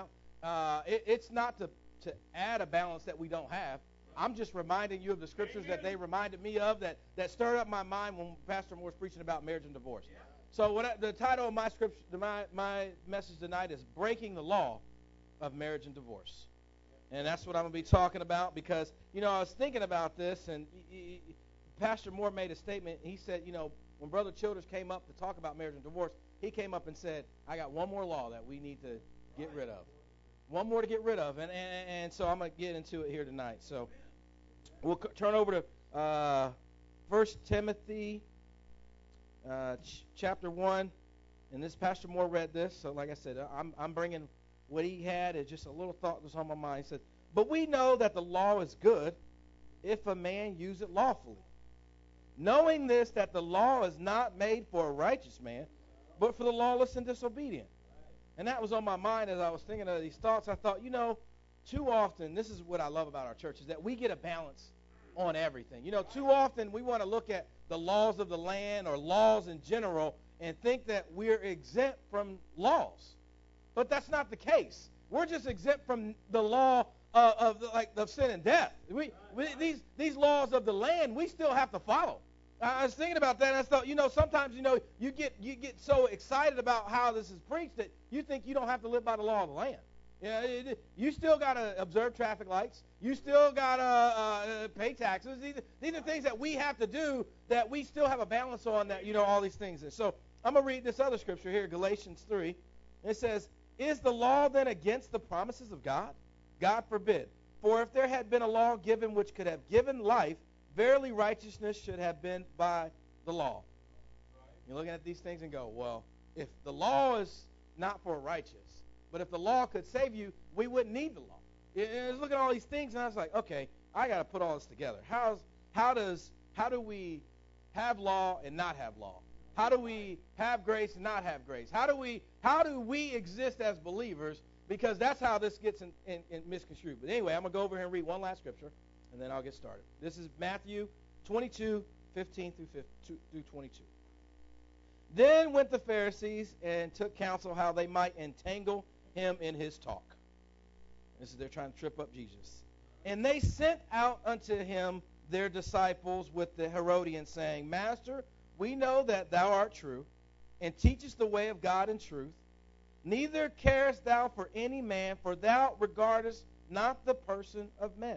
uh, it, it's not to, to add a balance that we don't have. I'm just reminding you of the scriptures that they reminded me of that, that stirred up my mind when Pastor Moore was preaching about marriage and divorce. So what I, the title of my scripture, my, my message tonight is Breaking the Law of Marriage and Divorce. And that's what I'm going to be talking about because, you know, I was thinking about this, and he, he, Pastor Moore made a statement. He said, you know, when Brother Childers came up to talk about marriage and divorce, he came up and said, I got one more law that we need to get rid of. One more to get rid of. And, and, and so I'm going to get into it here tonight. So we'll c- turn over to uh, First Timothy uh, ch- chapter one. And this, Pastor Moore read this. So like I said, I'm, I'm bringing what he had as just a little thought that was on my mind. He said, but we know that the law is good if a man use it lawfully. Knowing this, that the law is not made for a righteous man, but for the lawless and disobedient. And that was on my mind as I was thinking of these thoughts. I thought, you know, too often, this is what I love about our church, is that we get a balance on everything. You know, too often we want to look at the laws of the land or laws in general and think that we're exempt from laws. But that's not the case. We're just exempt from the law uh, of the, like of sin and death. We, we these these laws of the land we still have to follow. I was thinking about that, and I thought, you know, sometimes, you know, you get you get so excited about how this is preached that you think you don't have to live by the law of the land. Yeah, you, know, you still got to observe traffic lights. You still got to uh, pay taxes. These, these are things that we have to do that we still have a balance on that, you know, all these things. And so I'm going to read this other scripture here, Galatians three. It says, is the law then against the promises of God? God forbid. For if there had been a law given which could have given life, verily righteousness should have been by the law. You're looking at these things and go, well, if the law is not for righteous, but if the law could save you, we wouldn't need the law. And I was looking at all these things, and I was like, okay, I got to put all this together. How's, how does how do we have law and not have law? How do we have grace and not have grace? How do we how do we exist as believers? Because that's how this gets in, in, in misconstrued. But anyway, I'm going to go over here and read one last scripture, and then I'll get started. This is Matthew twenty-two, fifteen through twenty-two. Then went the Pharisees and took counsel how they might entangle him in his talk. This is they're trying to trip up Jesus. And they sent out unto him their disciples with the Herodians, saying, Master, we know that thou art true, and teachest the way of God in truth. Neither carest thou for any man, for thou regardest not the person of men.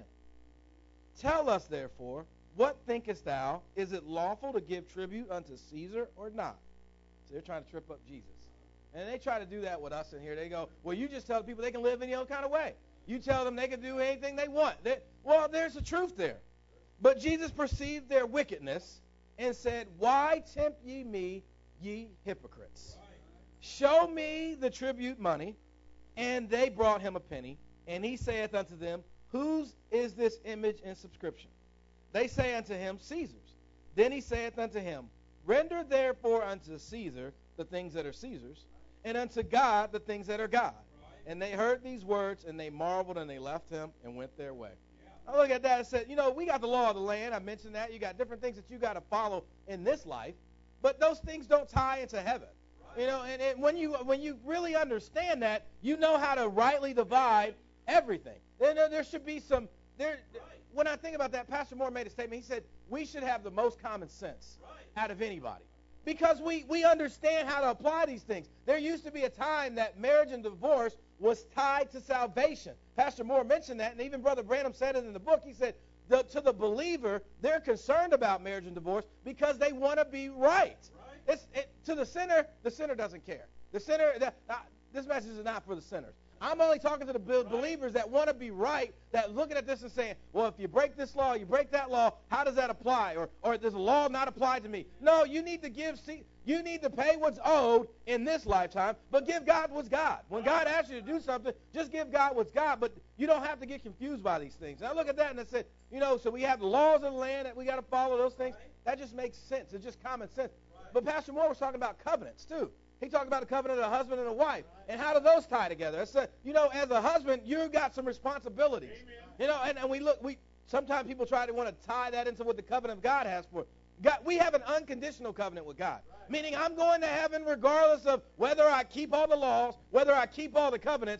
Tell us, therefore, what thinkest thou? Is it lawful to give tribute unto Caesar or not? So they're trying to trip up Jesus. And they try to do that with us in here. They go, well, you just tell people they can live any other kind of way. You tell them they can do anything they want. They, well, there's a truth there. But Jesus perceived their wickedness and said, why tempt ye me, ye hypocrites? Show me the tribute money. And they brought him a penny. And he saith unto them, whose is this image and subscription? They say unto him, Caesar's. Then he saith unto him, render therefore unto Caesar the things that are Caesar's, and unto God the things that are God. And they heard these words, and they marveled, and they left him and went their way. I look at that and said, you know, we got the law of the land. I mentioned that. You got different things that you got to follow in this life, but those things don't tie into heaven. You know, and, and when you when you really understand that, you know how to rightly divide everything. There, there should be some there. When I think about that, Pastor Moore made a statement. He said we should have the most common sense out of anybody because we we understand how to apply these things. There used to be a time that marriage and divorce was tied to salvation. Pastor Moore mentioned that, and even Brother Branham said it in the book. He said, the, to the believer, they're concerned about marriage and divorce because they want to be right. right. It's, it, to the sinner, the sinner doesn't care. The sinner, the, uh, this message is not for the sinners. I'm only talking to the be- believers that want to be right, that looking at this and saying, well, if you break this law, you break that law, how does that apply? Or, or does the law not apply to me? No, you need to give, see, you need to pay what's owed in this lifetime, but give God what's God. When God asks you to do something, just give God what's God, but you don't have to get confused by these things. And I look at that and I said, you know, so we have the laws of the land that we got to follow, those things. That just makes sense. It's just common sense. But Pastor Moore was talking about covenants, too. He talked about the covenant of a husband and a wife. And how do those tie together? It's a, you know, as a husband, you've got some responsibilities. Amen. You know, and, and we look, we sometimes people try to want to tie that into what the covenant of God has for. God, we have an unconditional covenant with God. Right. Meaning I'm going to heaven regardless of whether I keep all the laws, whether I keep all the covenants.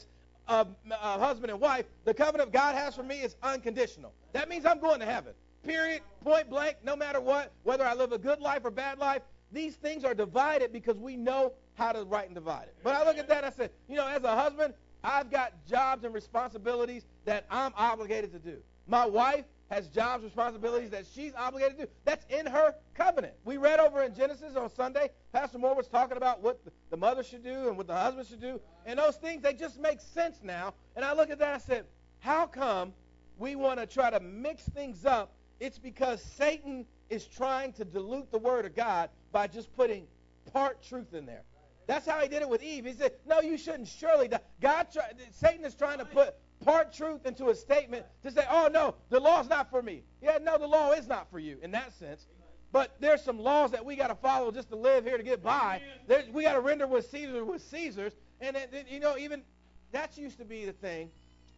of uh, husband and wife, the covenant God has for me is unconditional. That means I'm going to heaven. Period, point blank, no matter what, whether I live a good life or bad life, these things are divided because we know how to write and divide it. But I look at that and I said, you know, as a husband, I've got jobs and responsibilities that I'm obligated to do. My wife has jobs, responsibilities that she's obligated to do. That's in her covenant. We read over in Genesis on Sunday, Pastor Moore was talking about what the mother should do and what the husband should do. And those things, they just make sense now. And I look at that and I said, how come we want to try to mix things up? It's because Satan is trying to dilute the word of God by just putting part truth in there. That's how he did it with Eve. He said, no, you shouldn't surely die. God, try, Satan is trying to put part truth into a statement to say, oh, no, the law's not for me. Yeah, no, the law is not for you in that sense. But there's some laws that we got to follow just to live here to get by. There's, we got to render with Caesar with Caesar's. And, then, you know, even that used to be the thing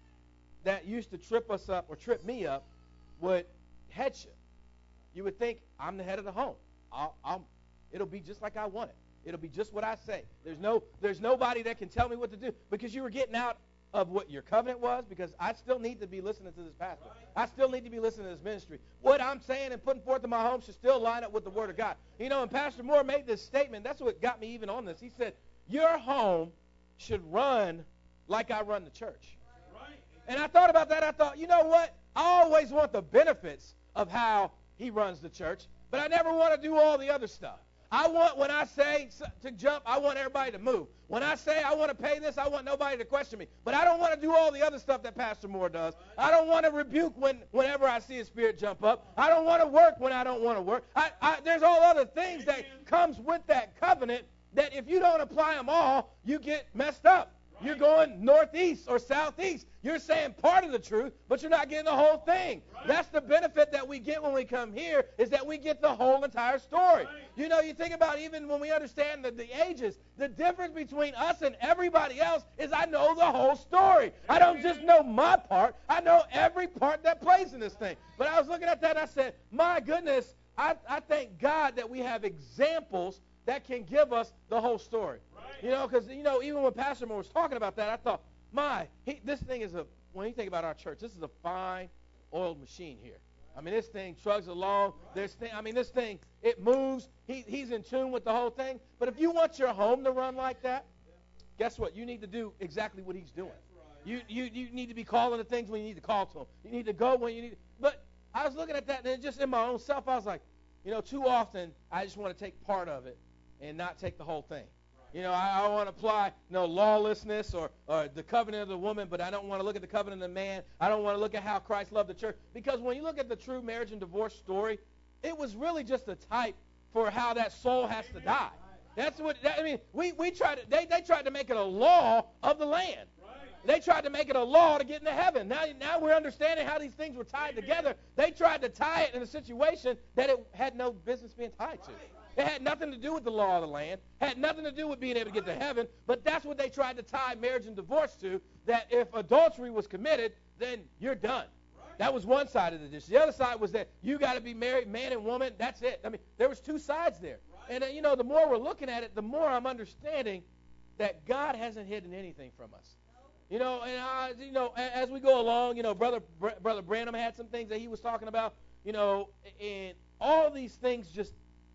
that used to trip us up or trip me up with headship. You would think, I'm the head of the home. I'll, I'll, it'll be just like I want it. It'll be just what I say. There's no, there's nobody that can tell me what to do, because you were getting out of what your covenant was, because I still need to be listening to this pastor. I still need to be listening to this ministry. What I'm saying and putting forth in my home should still line up with the Word of God. You know, and Pastor Moore made this statement. That's what got me even on this. He said, your home should run like I run the church. And I thought about that. I thought, you know what? I always want the benefits of how he runs the church, but I never want to do all the other stuff. I want, when I say to jump, I want everybody to move. When I say I want to pay this, I want nobody to question me. But I don't want to do all the other stuff that Pastor Moore does. I don't want to rebuke when, whenever I see a spirit jump up. I don't want to work when I don't want to work. I, I, there's all other things that comes with that covenant that if you don't apply them all, you get messed up. You're going northeast or southeast. You're saying part of the truth, but you're not getting the whole thing. Right. That's the benefit that we get when we come here, is that we get the whole entire story. Right. You know, you think about even when we understand the, the ages, the difference between us and everybody else is I know the whole story. I don't just know my part. I know every part that plays in this thing. But I was looking at that and I said, my goodness, I, I thank God that we have examples that can give us the whole story. You know, because, you know, even when Pastor Moore was talking about that, I thought, my, he, this thing is a, when you think about our church, this is a fine oiled machine here. I mean, this thing trucks along. This thing, I mean, this thing, it moves. He, he's in tune with the whole thing. But if you want your home to run like that, guess what? You need to do exactly what he's doing. You, you, you need to be calling the things when you need to call to them. You need to go when you need to. But I was looking at that, and it just in my own self, I was like, you know, too often I just want to take part of it and not take the whole thing. You know, I, I want to apply, you know, lawlessness or, or the covenant of the woman, but I don't want to look at the covenant of the man. I don't want to look at how Christ loved the church. Because when you look at the true marriage and divorce story, it was really just a type for how that soul has to die. That's what, that, I mean, we, we tried to, they, they tried to make it a law of the land. They tried to make it a law to get into heaven. Now, now we're understanding how these things were tied together. They tried to tie it in a situation that it had no business being tied to. It had nothing to do with the law of the land, had nothing to do with being able to get to heaven, but that's what they tried to tie marriage and divorce to, that if adultery was committed, then you're done. That was one side of the dish. The other side was that you got to be married, man and woman, that's it. I mean, there was two sides there. And, uh, you know, the more we're looking at it, the more I'm understanding that God hasn't hidden anything from us. You know, and, I, you know, as we go along, you know, Brother Brother Branham had some things that he was talking about, you know, and all these things just,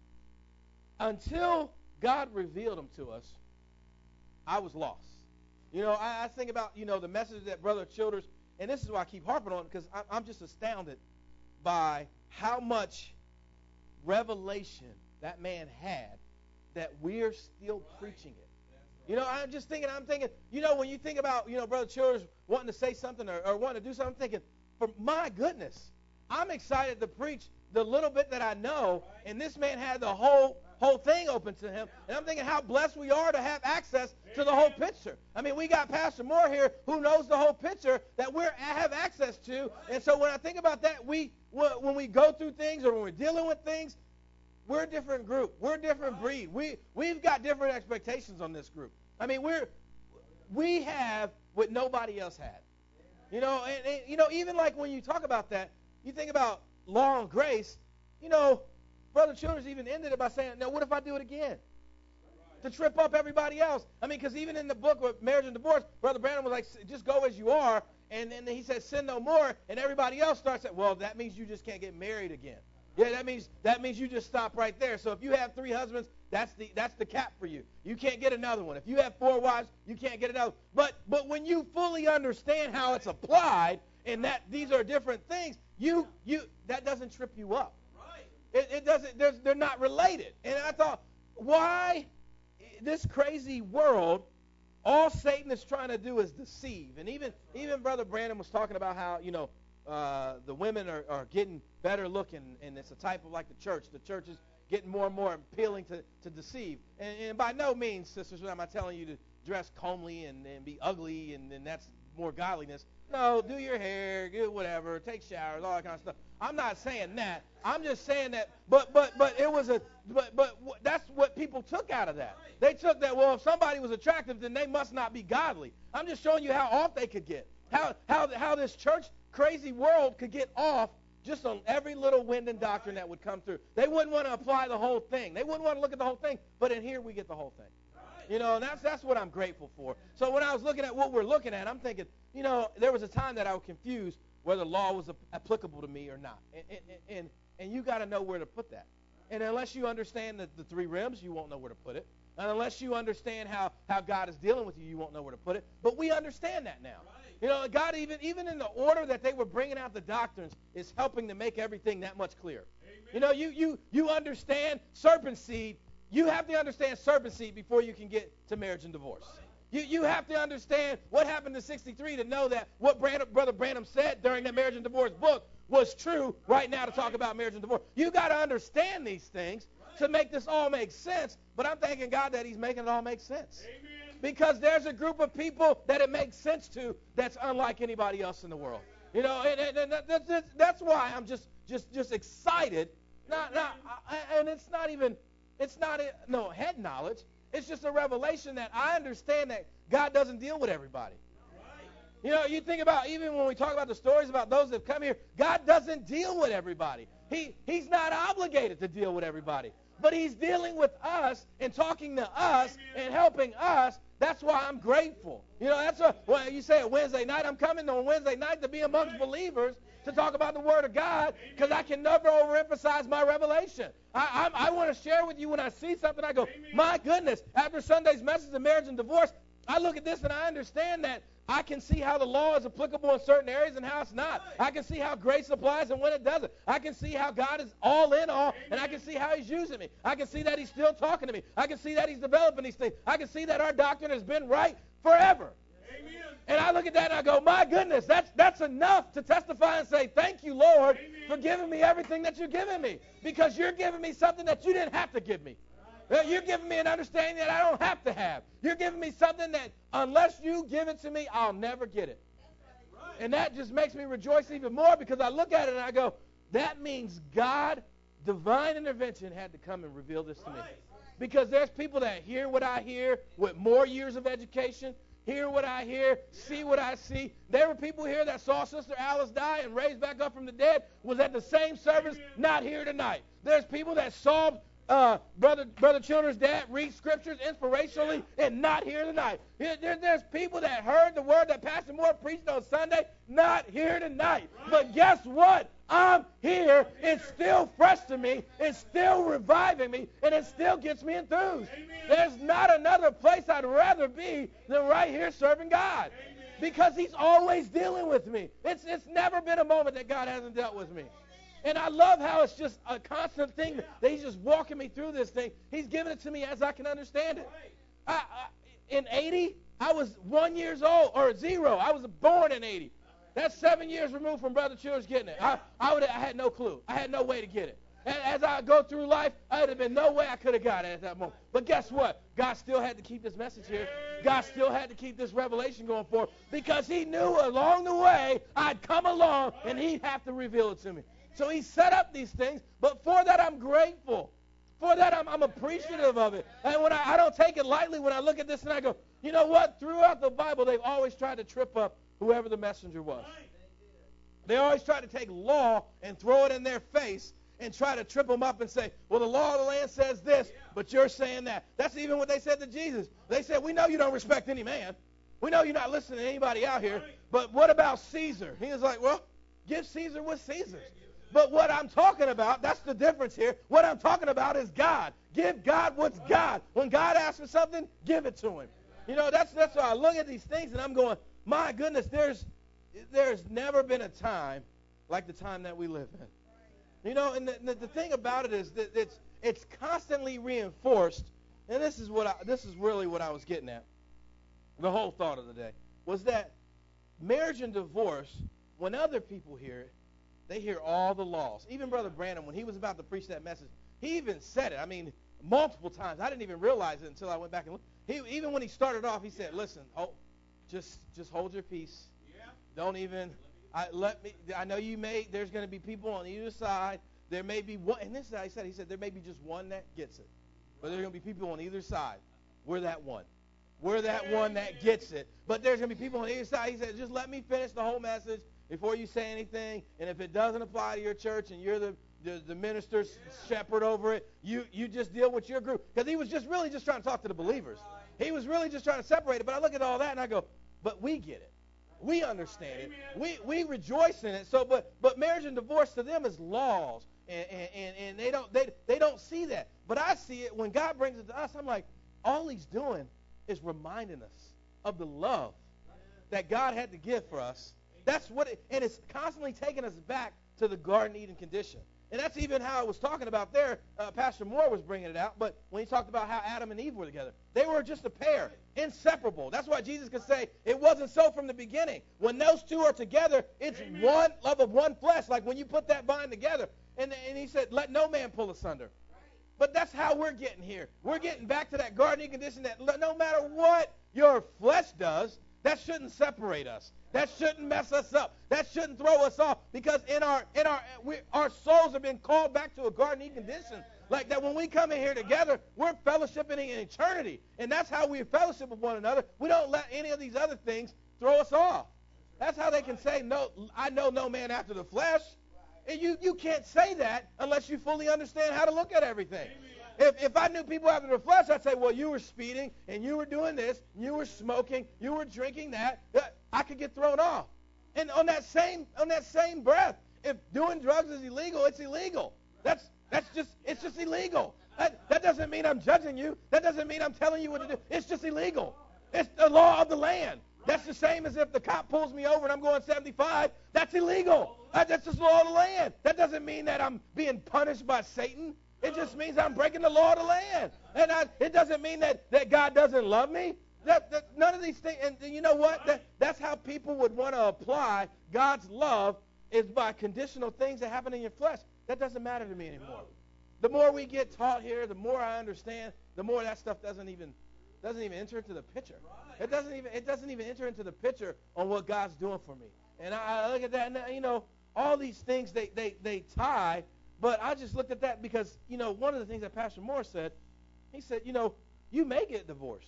until God revealed them to us, I was lost. You know, I, I think about, you know, the message that Brother Childers, and this is why I keep harping on it, because I, I'm just astounded by how much revelation that man had that we're still preaching it. You know, I'm just thinking, I'm thinking, you know, when you think about, you know, Brother Childers wanting to say something or, or wanting to do something, I'm thinking, for my goodness, I'm excited to preach the little bit that I know, and this man had the whole whole thing open to him. And I'm thinking how blessed we are to have access to the whole picture. I mean, we got Pastor Moore here who knows the whole picture that we have access to. And so when I think about that, we when we go through things or when we're dealing with things, we're a different group. We're a different breed. We, we've got different expectations on this group. I mean, we're we have what nobody else had. You know, and, and you know, even like when you talk about that, you think about law and grace, you know, Brother Childers even ended it by saying, now what if I do it again? to trip up everybody else. I mean, because even in the book of Marriage and Divorce, Brother Branham was like, just go as you are. And then he says, sin no more. And everybody else starts saying, well, that means you just can't get married again. Yeah, that means that means you just stop right there. So if you have three husbands, that's the that's the cap for you. You can't get another one. If you have four wives, you can't get another. But but when you fully understand how it's applied and that these are different things, you you that doesn't trip you up. Right. It, it doesn't. There's, they're not related. And I thought, why this crazy world? All Satan is trying to do is deceive. And even even Brother Branham was talking about how, you know, uh, the women are, are getting better looking, and it's a type of like the church. The church is getting more and more appealing to, to deceive. And, and by no means, sisters, am I telling you to dress comely and, and be ugly, and, and that's more godliness. No, do your hair, do whatever, take showers, all that kind of stuff. I'm not saying that. I'm just saying that. But but but it was a but but that's what people took out of that. They took that. Well, if somebody was attractive, then they must not be godly. I'm just showing you how off they could get. How how how this church crazy world could get off just on every little wind and doctrine that would come through. They wouldn't want to apply the whole thing. They wouldn't want to look at the whole thing. But in here we get the whole thing. You know, and that's that's what I'm grateful for. So when I was looking at what we're looking at, I'm thinking, you know, there was a time that I was confused whether law was applicable to me or not. And and, and, and you got to know where to put that. And unless you understand the, the three realms, you won't know where to put it. And unless you understand how, how God is dealing with you, you won't know where to put it. But we understand that now. You know, God, even even in the order that they were bringing out the doctrines, is helping to make everything that much clearer. Amen. You know, you, you, you understand serpent seed. You have to understand serpent seed before you can get to marriage and divorce. You you have to understand what happened to sixty-three to know that what Brandon, Brother Branham said during that marriage and divorce book was true right now to talk about marriage and divorce. You got to understand these things to make this all make sense. But I'm thanking God that he's making it all make sense. Amen. Because there's a group of people that it makes sense to that's unlike anybody else in the world. You know, and, and, and that, that's, that's why I'm just just just excited. Not, not, and it's not even, it's not no head knowledge. It's just a revelation that I understand that God doesn't deal with everybody. You know, you think about, even when we talk about the stories about those that come here, God doesn't deal with everybody. He He's not obligated to deal with everybody. But he's dealing with us and talking to us and helping us. That's why I'm grateful. You know, that's a, well, you say a Wednesday night. I'm coming on Wednesday night to be amongst believers to talk about the Word of God, because I can never overemphasize my revelation. I, I, I want to share with you when I see something, I go, my goodness, after Sunday's message of marriage and divorce, I look at this and I understand that I can see how the law is applicable in certain areas and how it's not. I can see how grace applies and when it doesn't. I can see how God is all in all, and I can see how he's using me. I can see that he's still talking to me. I can see that he's developing these things. I can see that our doctrine has been right forever. Amen. And I look at that and I go, my goodness, that's that's enough to testify and say, thank you, Lord, Amen, for giving me everything that you're giving me. Because you're giving me something that you didn't have to give me. You're giving me an understanding that I don't have to have. You're giving me something that unless you give it to me, I'll never get it. And that just makes me rejoice even more, because I look at it and I go, that means God, divine intervention, had to come and reveal this to me. Because there's people that hear what I hear with more years of education, hear what I hear, see what I see. There were people here that saw Sister Alice die and raised back up from the dead, was at the same service, not here tonight. There's people that saw Uh, brother, brother Children's dad read scriptures inspirationally and not here tonight. There, there's people that heard the word that Pastor Moore preached on Sunday, not here tonight. Right. But guess what? I'm here. It's still fresh to me. It's still reviving me, and it still gets me enthused. Amen. There's not another place I'd rather be than right here serving God. Amen. Because he's always dealing with me. It's, it's never been a moment that God hasn't dealt with me. And I love how it's just a constant thing that he's just walking me through this thing. He's giving it to me as I can understand it. I, I, in eighty, I was one years old, or zero. I was born in eighty. That's seven years removed from Brother Children's getting it. I, I, would, I had no clue. I had no way to get it. And as I go through life, I would have been no way I could have got it at that moment. But guess what? God still had to keep this message here. God still had to keep this revelation going forward, because he knew along the way I'd come along and he'd have to reveal it to me. So he set up these things, but for that I'm grateful. For that I'm, I'm appreciative of it. And when I, I don't take it lightly when I look at this and I go, you know what? Throughout the Bible, they've always tried to trip up whoever the messenger was. They always try to take law and throw it in their face and try to trip them up and say, well, the law of the land says this, but you're saying that. That's even what they said to Jesus. They said, we know you don't respect any man. We know you're not listening to anybody out here, but what about Caesar? He was like, well, give Caesar what's Caesar's. But what I'm talking about, that's the difference here. What I'm talking about is God. Give God what's God. When God asks for something, give it to him. You know, that's that's why I look at these things and I'm going, my goodness, there's there's never been a time like the time that we live in. You know, and the, the, the thing about it is that it's it's constantly reinforced, and this is what I, this is really what I was getting at. The whole thought of the day was that marriage and divorce, when other people hear it, they hear all the laws. Even Brother Brandon, when he was about to preach that message, he even said it. I mean, multiple times. I didn't even realize it until I went back and looked. He, even when he started off, he said, listen, hold, just just hold your peace. Yeah. Don't even, I, let me, I know you may, there's going to be people on either side. There may be one, and this is how he said, he said, there may be just one that gets it. But there's going to be people on either side. We're that one. We're that one that gets it. But there's going to be people on either side. He said, just let me finish the whole message before you say anything, and if it doesn't apply to your church and you're the, the, the minister's yeah. shepherd over it, you, you just deal with your group. Because he was just really just trying to talk to the believers. He was really just trying to separate it. But I look at all that and I go, but we get it. We understand it. We we rejoice in it. So, but but marriage and divorce to them is laws, and and, and they don't they they don't see that. But I see it when God brings it to us. I'm like, all he's doing is reminding us of the love that God had to give for us. That's what it, and it's constantly taking us back to the Garden Eden condition. And that's even how I was talking about there. Uh, Pastor Moore was bringing it out, but when he talked about how Adam and Eve were together, they were just a pair, inseparable. That's why Jesus could say it wasn't so from the beginning. When those two are together, it's Amen. One love of one flesh. Like when you put that vine together, and, and he said, let no man pull asunder. But that's how we're getting here. We're getting back to that Garden Eden condition that no matter what your flesh does, that shouldn't separate us. That shouldn't mess us up. That shouldn't throw us off, because in our in our we, our souls have been called back to a Garden Eden condition. Like that when we come in here together, we're fellowshipping in eternity. And that's how we fellowship with one another. We don't let any of these other things throw us off. That's how they can say, no, I know no man after the flesh. And you, you can't say that unless you fully understand how to look at everything. If if I knew people after the flesh, I'd say, well, you were speeding, and you were doing this, and you were smoking, you were drinking that. I could get thrown off. And on that same on that same breath, if doing drugs is illegal, it's illegal. That's that's just it's just illegal. That that doesn't mean I'm judging you. That doesn't mean I'm telling you what to do. It's just illegal. It's the law of the land. That's the same as if the cop pulls me over and I'm going seventy-five. That's illegal. That's just the law of the land. That doesn't mean that I'm being punished by Satan. It just means I'm breaking the law of the land. And I, it doesn't mean that, that God doesn't love me. That, that, none of these things, and you know what? That, that's how people would want to apply God's love, is by conditional things that happen in your flesh. That doesn't matter to me anymore. The more we get taught here, the more I understand, the more that stuff doesn't even doesn't even enter into the picture. It doesn't even it doesn't even enter into the picture on what God's doing for me. And I, I look at that, and you know, all these things they, they, they tie. But I just looked at that because, you know, one of the things that Pastor Moore said, he said, you know, you may get divorced.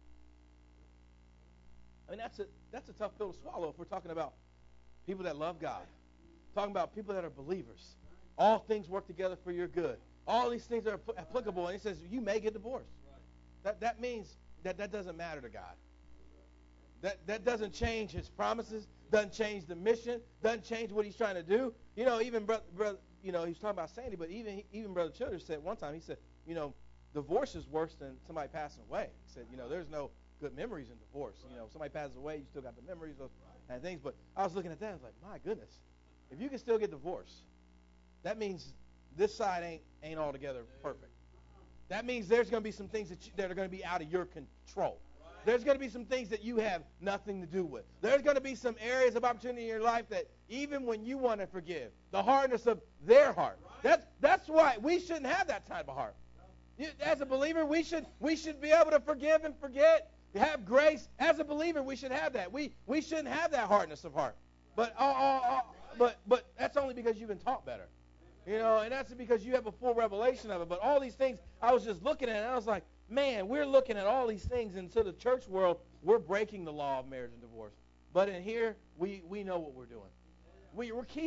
I mean, that's a that's a tough pill to swallow if we're talking about people that love God, talking about people that are believers. All things work together for your good. All these things are applicable, and he says you may get divorced. That that means that that doesn't matter to God. That that doesn't change his promises, doesn't change the mission, doesn't change what he's trying to do. You know, even brother, brother you know, he was talking about Sandy, but even even Brother Childers said one time, he said, you know, divorce is worse than somebody passing away. He said, you know, there's no good memories in divorce. You know, if somebody passes away, you still got the memories of and things. But I was looking at that, I was like, my goodness, if you can still get divorced, that means this side ain't ain't altogether perfect. That means there's going to be some things that, you, that are going to be out of your control. There's going to be some things that you have nothing to do with. There's going to be some areas of opportunity in your life that even when you want to forgive, the hardness of their heart. That's that's why we shouldn't have that type of heart. As a believer, we should we should be able to forgive and forget, have grace. As a believer, we should have that. We we shouldn't have that hardness of heart. But uh, uh, uh, but but that's only because you've been taught better. You know, and that's because you have a full revelation of it. But all these things, I was just looking at it, and I was like, man, we're looking at all these things, and to the church world, we're breaking the law of marriage and divorce. But in here, we, we know what we're doing. We, we're keeping it.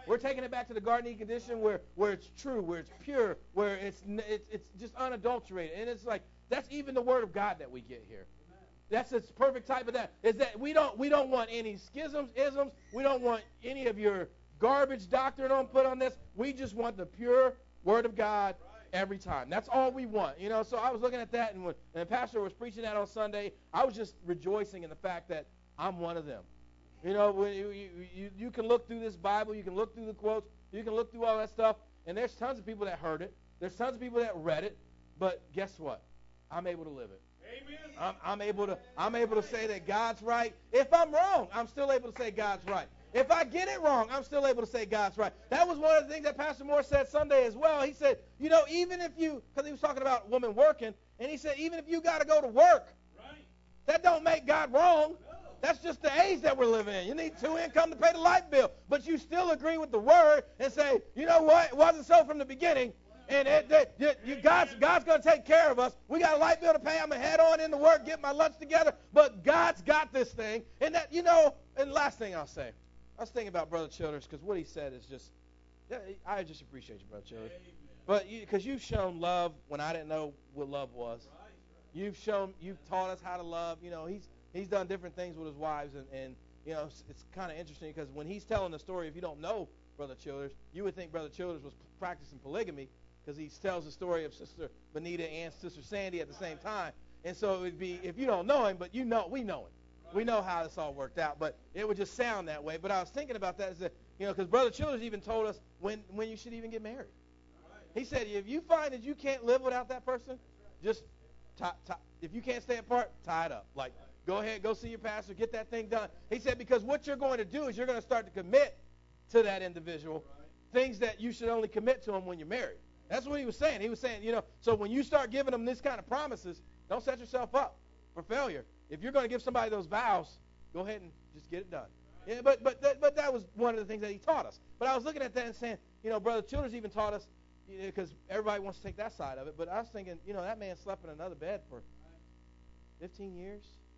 We're taking it back to the Garden Eden condition where, where it's true, where it's pure, where it's, it's it's just unadulterated. And it's like, that's even the Word of God that we get here. That's the perfect type of that. Is that we don't we don't want any schisms, isms. We don't want any of your garbage doctrine on put on this. We just want the pure Word of God every time. That's all we want. You know, so I was looking at that, and when and the pastor was preaching that on Sunday, I was just rejoicing in the fact that I'm one of them. You know, when you, you, you, you can look through this Bible, you can look through the quotes, you can look through all that stuff, and there's tons of people that heard it. There's tons of people that read it, but guess what? I'm able to live it. Amen. I'm, I'm able to I'm able to say that God's right. If I'm wrong, I'm still able to say God's right. If I get it wrong, I'm still able to say God's right. That was one of the things that Pastor Moore said Sunday as well. He said, you know, even if you, because he was talking about women working, and he said, even if you got to go to work, Right. that don't make God wrong. No. That's just the age that we're living in. You need two income to pay the light bill. But you still agree with the Word and say, you know what, it wasn't so from the beginning. And it, it, it, you, God's, God's going to take care of us. We got a light bill to pay. I'm going to head on into work, get my lunch together. But God's got this thing. And that, you know, and last thing I'll say. I was thinking about Brother Childers because what he said is just, I just appreciate you, Brother Childers. But because you, you've shown love when I didn't know what love was. You've shown, you've taught us how to love. You know, he's he's done different things with his wives. And, and you know, it's, it's kind of interesting because when he's telling the story, if you don't know Brother Childers, you would think Brother Childers was practicing polygamy because he tells the story of Sister Benita and Sister Sandy at the same time. And so it would be, if you don't know him, but you know, we know him. We know how this all worked out, but it would just sound that way. But I was thinking about that, is that, you know, because Brother Childers even told us when, when you should even get married. He said, if you find that you can't live without that person, just tie, tie, if you can't stay apart, tie it up. Like, go ahead, go see your pastor, get that thing done. He said, because what you're going to do is you're going to start to commit to that individual things that you should only commit to them when you're married. That's what he was saying. He was saying, you know, so when you start giving them this kind of promises, don't set yourself up for failure. If you're going to give somebody those vows, go ahead and just get it done. Yeah, but but that, but that was one of the things that he taught us. But I was looking at that and saying, you know, Brother Childers even taught us, because you know, everybody wants to take that side of it. But I was thinking, you know, that man slept in another bed for fifteen years,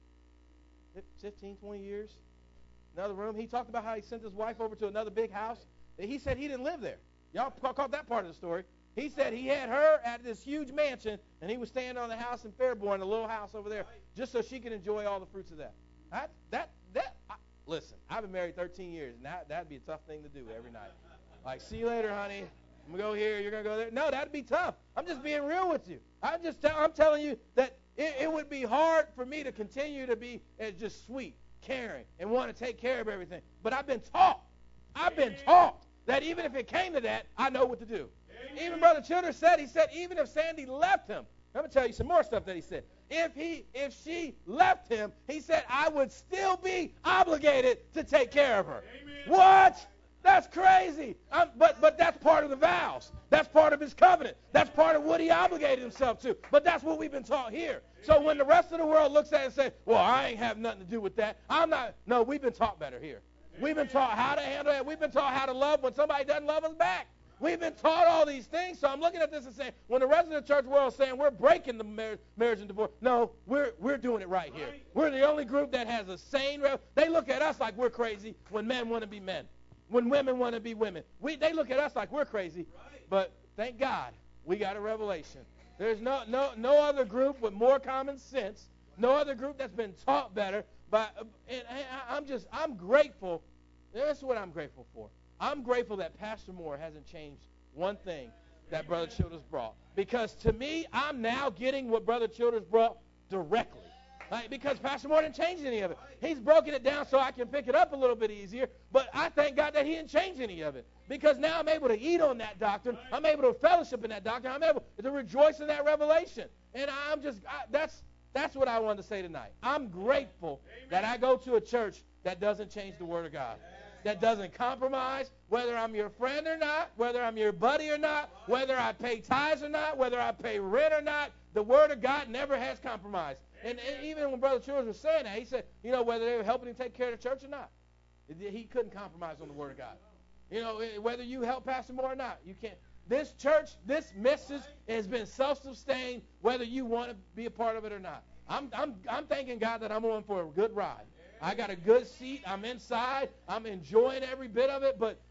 fifteen, twenty years, another room. He talked about how he sent his wife over to another big house. He said he didn't live there. Y'all caught that part of the story. He said he had her at this huge mansion, and he was staying on the house in Fairborn, a little house over there, just so she could enjoy all the fruits of that. That, that, that. I, listen, I've been married thirteen years, and that, that'd be a tough thing to do every night. Like, see you later, honey. I'm going to go here. You're going to go there. No, that'd be tough. I'm just being real with you. I'm just tell, I'm telling you that it, it would be hard for me to continue to be uh, just sweet, caring, and want to take care of everything. But I've been taught. I've been taught that even if it came to that, I know what to do. Even Brother Childers said, he said, even if Sandy left him, I'm going to tell you some more stuff that he said. If he, if she left him, he said, I would still be obligated to take care of her. Amen. What? That's crazy. I'm, but but that's part of the vows. That's part of his covenant. That's part of what he obligated himself to. But that's what we've been taught here. So when the rest of the world looks at it and says, well, I ain't have nothing to do with that. I'm not. No, we've been taught better here. We've been taught how to handle it. We've been taught how to love when somebody doesn't love us back. We've been taught all these things. So I'm looking at this and saying, when the rest of the church world is saying we're breaking the marriage, marriage and divorce, no, we're we're doing it right here. We're the only group that has a sane. They look at us like we're crazy when men want to be men, when women want to be women. We they look at us like we're crazy. But thank God we got a revelation. There's no no no other group with more common sense. No other group that's been taught better. But and I'm just I'm grateful. That's what I'm grateful for. I'm grateful that Pastor Moore hasn't changed one thing that Brother Childers brought. Because to me, I'm now getting what Brother Childers brought directly. Like, because Pastor Moore didn't change any of it. He's broken it down so I can pick it up a little bit easier. But I thank God that he didn't change any of it. Because now I'm able to eat on that doctrine. I'm able to fellowship in that doctrine. I'm able to rejoice in that revelation. And I'm just, I, that's that's what I wanted to say tonight. I'm grateful that I go to a church that doesn't change the Word of God. That doesn't compromise, whether I'm your friend or not, whether I'm your buddy or not, whether I pay tithes or not, whether I pay rent or not. The Word of God never has compromised. And, and even when Brother Childers was saying that, he said, you know, whether they were helping him take care of the church or not, he couldn't compromise on the Word of God. You know, whether you help Pastor Moore or not, you can't. This church, this message has been self-sustained, whether you want to be a part of it or not. I'm, I'm, I'm thanking God that I'm on for a good ride. I got a good seat. I'm inside. I'm enjoying every bit of it. But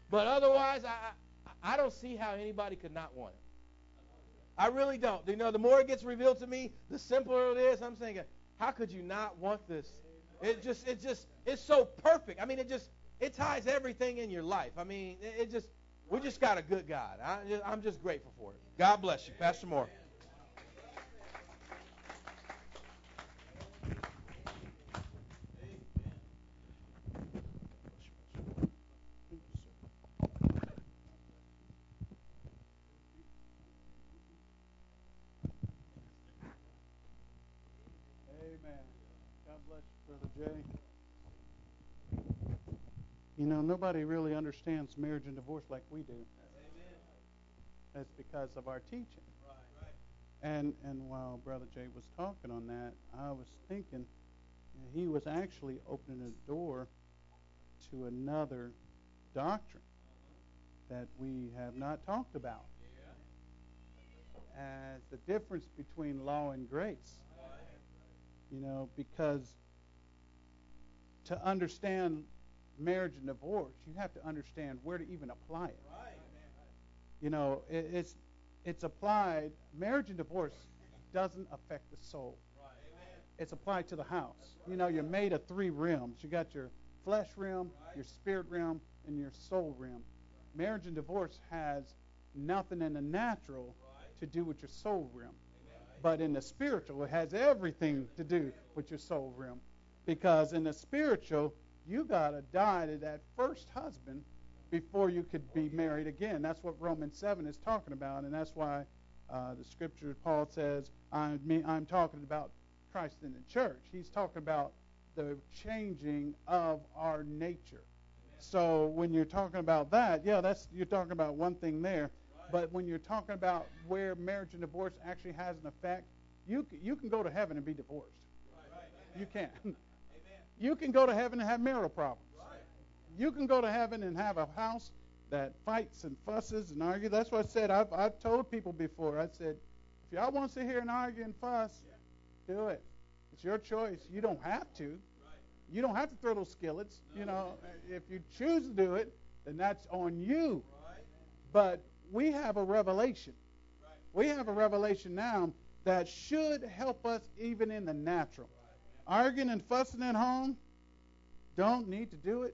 But otherwise, I, I don't see how anybody could not want it. I really don't. You know, the more it gets revealed to me, the simpler it is. I'm thinking, how could you not want this? It just, it just, it's so perfect. I mean, it just, it ties everything in your life. I mean, it, it just, we just got a good God. I, I'm just grateful for it. God bless you, Pastor Moore. Amen. God bless you, Brother Jay. You know, nobody really understands marriage and divorce like we do. That's because of our teaching. And and while Brother Jay was talking on that, I was thinking he was actually opening a door to another doctrine that we have not talked about. As the difference between law and grace. You know, because to understand marriage and divorce, you have to understand where to even apply it. You know, it, it's it's applied. Marriage and divorce doesn't affect the soul. It's applied to the house. You know, you're made of three realms. You got your flesh realm, your spirit realm, and your soul realm. Marriage and divorce has nothing in the natural to do with your soul realm. But in the spiritual, it has everything to do with your soul realm. Because in the spiritual, you got to die to that first husband before you could be married again. That's what Romans seven is talking about. And that's why uh, the scripture, Paul says, I'm, I'm talking about Christ in the church. He's talking about the changing of our nature. So when you're talking about that, yeah, that's you're talking about one thing there. But when you're talking about where marriage and divorce actually has an effect, you you can go to heaven and be divorced. You can. You can go to heaven and have marital problems. You can go to heaven and have a house that fights and fusses and argues. That's what I said. I've I've told people before. I said, if y'all want to sit here and argue and fuss, do it. It's your choice. You don't have to. You don't have to throw those skillets. You know, if you choose to do it, then that's on you. But we have a revelation. We have a revelation now that should help us even in the natural. Arguing and fussing at home, don't need to do it.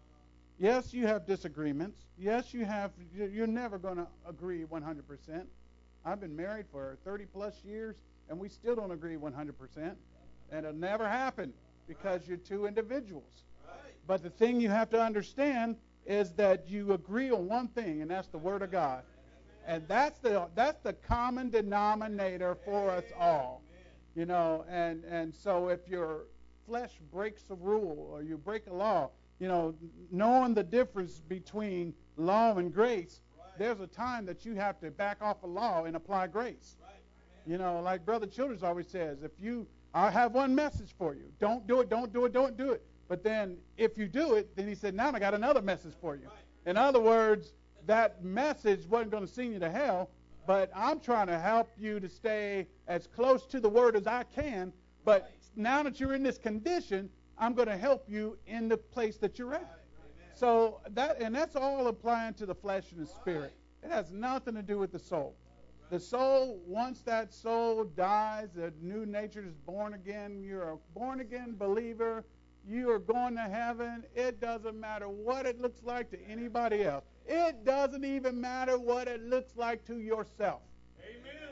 Yes, you have disagreements. Yes, you have. You're never going to agree one hundred percent. I've been married for thirty plus years, and we still don't agree one hundred percent. And it'll never happen because you're two individuals. But the thing you have to understand is that you agree on one thing, and that's the Word of God. And that's the that's the common denominator for us all. You know, and, and so if your flesh breaks a rule or you break a law, you know, knowing the difference between law and grace, there's a time that you have to back off a law and apply grace. You know, like Brother Childers always says, if you, I have one message for you. Don't do it, don't do it, don't do it. But then if you do it, then he said, now I got another message for you. In other words, that message wasn't going to send you to hell, but I'm trying to help you to stay as close to the Word as I can. But now that you're in this condition, I'm going to help you in the place that you're at. So that, and that's all applying to the flesh and the spirit. It has nothing to do with the soul. The soul, once that soul dies, the new nature is born again. You're a born again believer. You are going to heaven. It doesn't matter what it looks like to anybody else. It doesn't even matter what it looks like to yourself. Amen.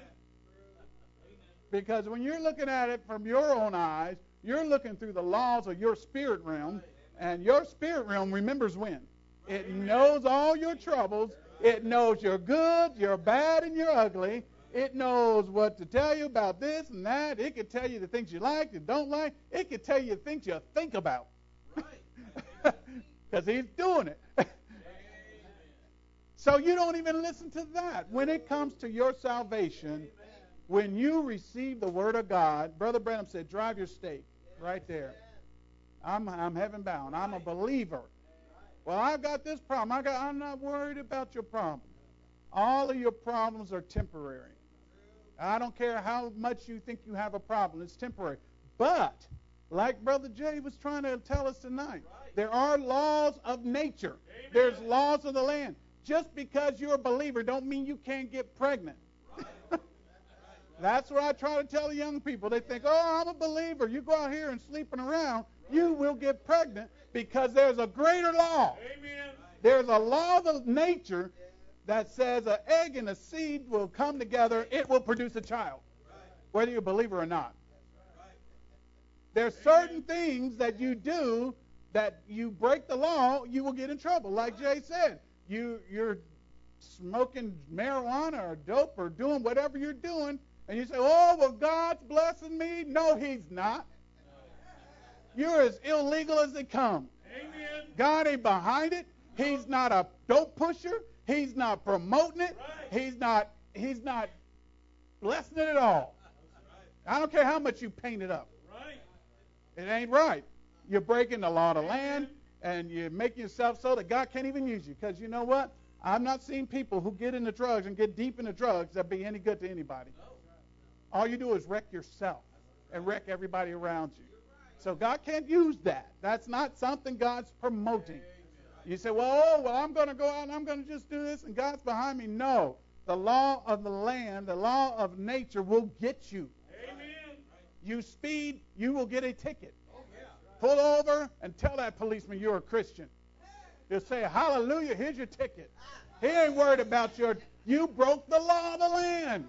Because when you're looking at it from your own eyes, you're looking through the laws of your spirit realm, and your spirit realm remembers when. It knows all your troubles. It knows you're good, you're bad, and you're ugly. It knows what to tell you about this and that. It can tell you the things you like, you don't like. It can tell you the things you think about. Right. Because he's doing it. So you don't even listen to that. When it comes to your salvation, when you receive the Word of God, Brother Branham said, drive your stake right there. I'm, I'm heaven bound. I'm a believer. Well, I've got this problem. I got, I'm not worried about your problem. All of your problems are temporary. I don't care how much you think you have a problem. It's temporary. But, like Brother Jay was trying to tell us tonight, There are laws of nature. Amen. There's laws of the land. Just because you're a believer don't mean you can't get pregnant. Right. That's what I try to tell the young people. They think, oh, I'm a believer. You go out here and sleeping around, you will get pregnant because there's a greater law. Amen. There's a law of nature that says an egg and a seed will come together. It will produce a child, whether you're a believer or not. There's certain things that you do that you break the law, you will get in trouble. Like Jay said, you, you're smoking marijuana or dope or doing whatever you're doing, and you say, oh, well, God's blessing me. No, he's not. You're as illegal as they come. Amen. God ain't behind it. He's not a dope pusher. He's not promoting it. Right. He's not he's not blessing it at all. Right. I don't care how much you paint it up. Right. It ain't right. You're breaking the law of the land, and you're making yourself so that God can't even use you. Because you know what? I've not seen people who get into drugs and get deep into drugs that be any good to anybody. All you do is wreck yourself and wreck everybody around you. So God can't use that. That's not something God's promoting. You say, well, oh, well, I'm going to go out and I'm going to just do this and God's behind me. No. The law of the land, the law of nature will get you. Amen. You speed, you will get a ticket. Oh, yeah. Pull over and tell that policeman you're a Christian. He'll say, hallelujah, here's your ticket. He ain't worried about your, you broke the law of the land.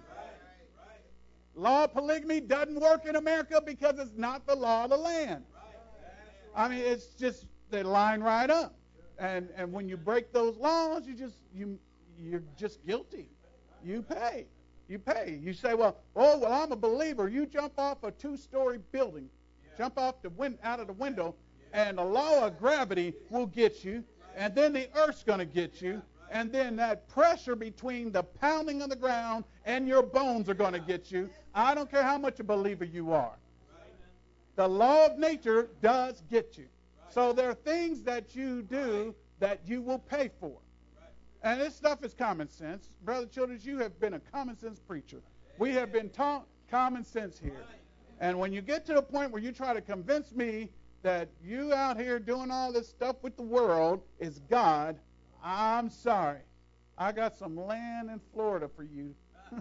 Law of polygamy doesn't work in America because it's not the law of the land. I mean, it's just, they line right up. And and when you break those laws, you just you you're just guilty. You pay. You pay. You say, well, oh well, I'm a believer. You jump off a two-story building, jump off the win- out of the window, and the law of gravity will get you, and then the earth's going to get you, and then that pressure between the pounding of the ground and your bones are going to get you. I don't care how much a believer you are. The law of nature does get you. So there are things that you do that you will pay for. And this stuff is common sense. Brother Childers, you have been a common sense preacher. We have been taught common sense here. And when you get to the point where you try to convince me that you out here doing all this stuff with the world is God, I'm sorry. I got some land in Florida for you.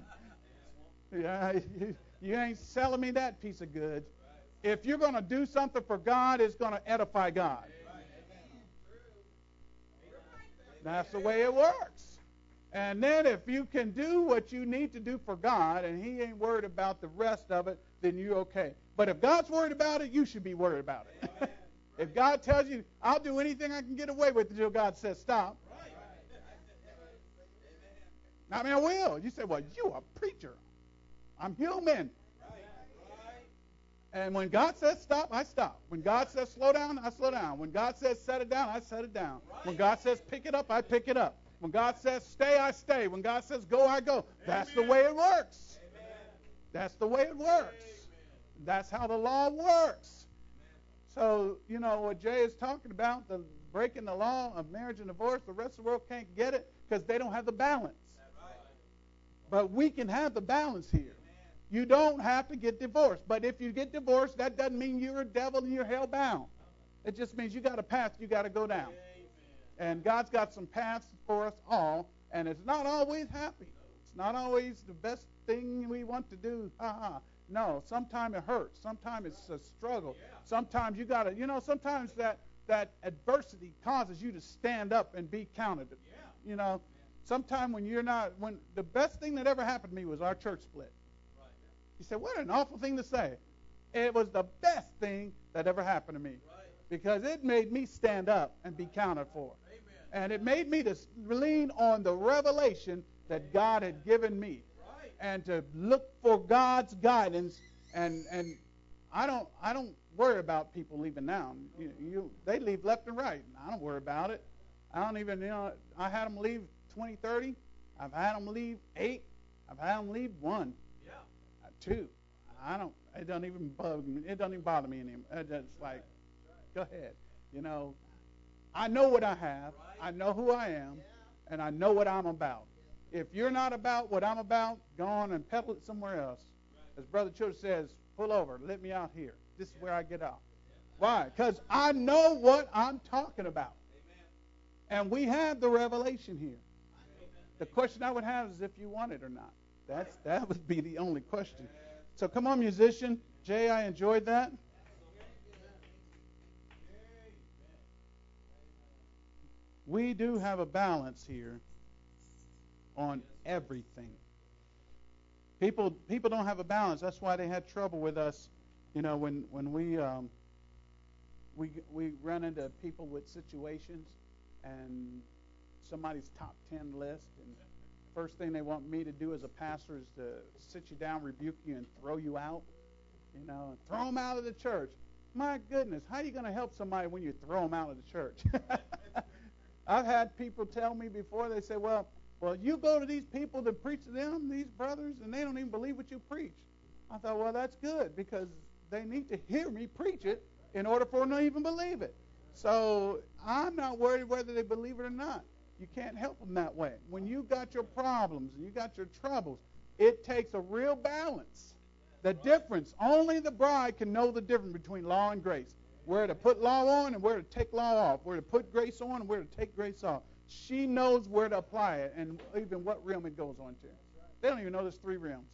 Yeah, you, you ain't selling me that piece of goods. If you're going to do something for God, it's going to edify God. That's the way it works. And then if you can do what you need to do for God and he ain't worried about the rest of it, then you're okay. But if God's worried about it, you should be worried about it. If God tells you, I'll do anything I can get away with until God says stop. I mean, I will. You say, well, you're a preacher. I'm human. And when God says stop, I stop. When God says slow down, I slow down. When God says set it down, I set it down. When God says pick it up, I pick it up. When God says stay, I stay. When God says go, I go. That's the way it works. That's the way it works. That's how the law works. So, you know, what Jay is talking about, the breaking the law of marriage and divorce, the rest of the world can't get it because they don't have the balance. But we can have the balance here. You don't have to get divorced. But if you get divorced, that doesn't mean you're a devil and you're hell-bound. It just means you got a path you got to go down. And God's got some paths for us all, and it's not always happy. It's not always the best thing we want to do. Ha-ha. No, sometimes it hurts. Sometimes it's a struggle. Sometimes you got to, you know, sometimes that, that adversity causes you to stand up and be counted. You know, sometimes when you're not, when the best thing that ever happened to me was our church split. You say, what an awful thing to say. It was the best thing that ever happened to me. Right. Because it made me stand up and be counted for. Amen. And it made me to lean on the revelation that God had given me. Right. And to look for God's guidance. And and I don't I don't worry about people leaving now. You, you they leave left and right. I don't worry about it. I don't even, you know, I had them leave twenty, thirty. I've had them leave eight. I've had them leave one. Two. I don't, it doesn't even bug me. It doesn't even bother me anymore. It's just like, go ahead. You know, I know what I have. I know who I am. And I know what I'm about. If you're not about what I'm about, go on and peddle it somewhere else. As Brother Childers says, pull over. Let me out here. This is where I get out. Why? Because I know what I'm talking about. And we have the revelation here. The question I would have is if you want it or not. That's that would be the only question. So come on, musician. Jay, I enjoyed that. We do have a balance here on everything. People people don't have a balance. That's why they had trouble with us. You know, when when we um, we we run into people with situations and somebody's top ten list, and first thing they want me to do as a pastor is to sit you down, rebuke you, and throw you out. You know, and throw them out of the church. My goodness, how are you going to help somebody when you throw them out of the church? I've had people tell me before, they say, well, well, you go to these people to preach to them, these brothers, and they don't even believe what you preach. I thought, well, that's good, because they need to hear me preach it in order for them to even believe it. So I'm not worried whether they believe it or not. You can't help them that way. When you got your problems and you got your troubles, it takes a real balance. The difference, only the bride can know the difference between law and grace. Where to put law on and where to take law off. Where to put grace on and where to take grace off. She knows where to apply it and even what realm it goes on to. They don't even know there's three realms.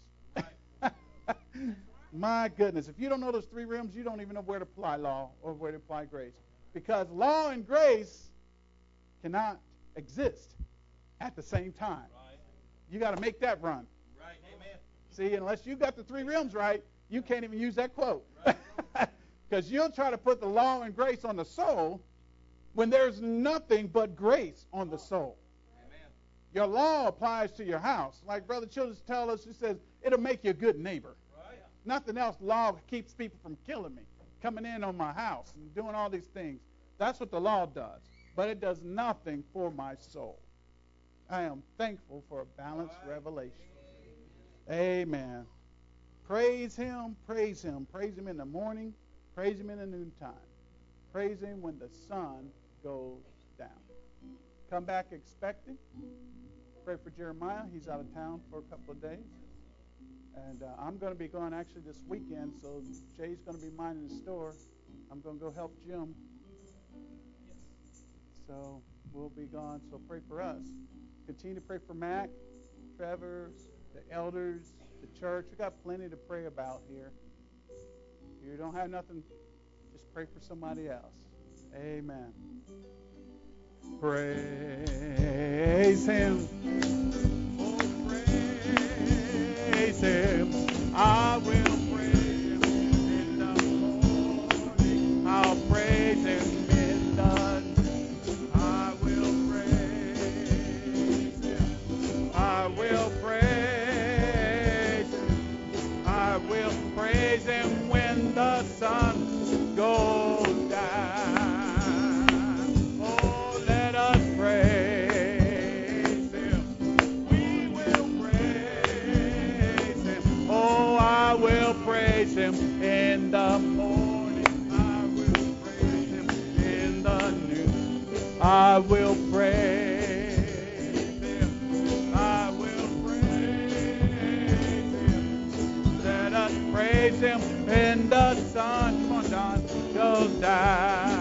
My goodness, if you don't know those three realms, you don't even know where to apply law or where to apply grace. Because law and grace cannot exist at the same time. You got to make that run. Right. Amen. See, unless you got the three realms right, you can't even use that quote. Because you'll try to put the law and grace on the soul when there's nothing but grace on the soul. Amen. Your law applies to your house. Like Brother Childers tells us, he says, it'll make you a good neighbor. Right. Nothing else. Law keeps people from killing me, coming in on my house and doing all these things. That's what the law does. But it does nothing for my soul. I am thankful for a balanced right. revelation. Amen. Praise him, praise him. Praise him in the morning. Praise him in the noontime. Praise him when the sun goes down. Come back expecting. Pray for Jeremiah. He's out of town for a couple of days. And uh, I'm going to be going actually this weekend, so Jay's going to be minding the store. I'm going to go help Jim. So we'll be gone. So pray for us. Continue to pray for Mac, Trevor, the elders, the church. We've got plenty to pray about here. If you don't have nothing, just pray for somebody else. Amen. Praise him. Oh, praise him. I will praise him in the morning. I'll praise him in the noon. I will praise him. I will praise him. I will praise him when the sun goes down. Oh, let us praise him. We will praise him. Oh, I will praise him in the morning. I will praise him in the noon. I will praise him. I will praise him. Let us praise him when the sun, come on, Don, goes down.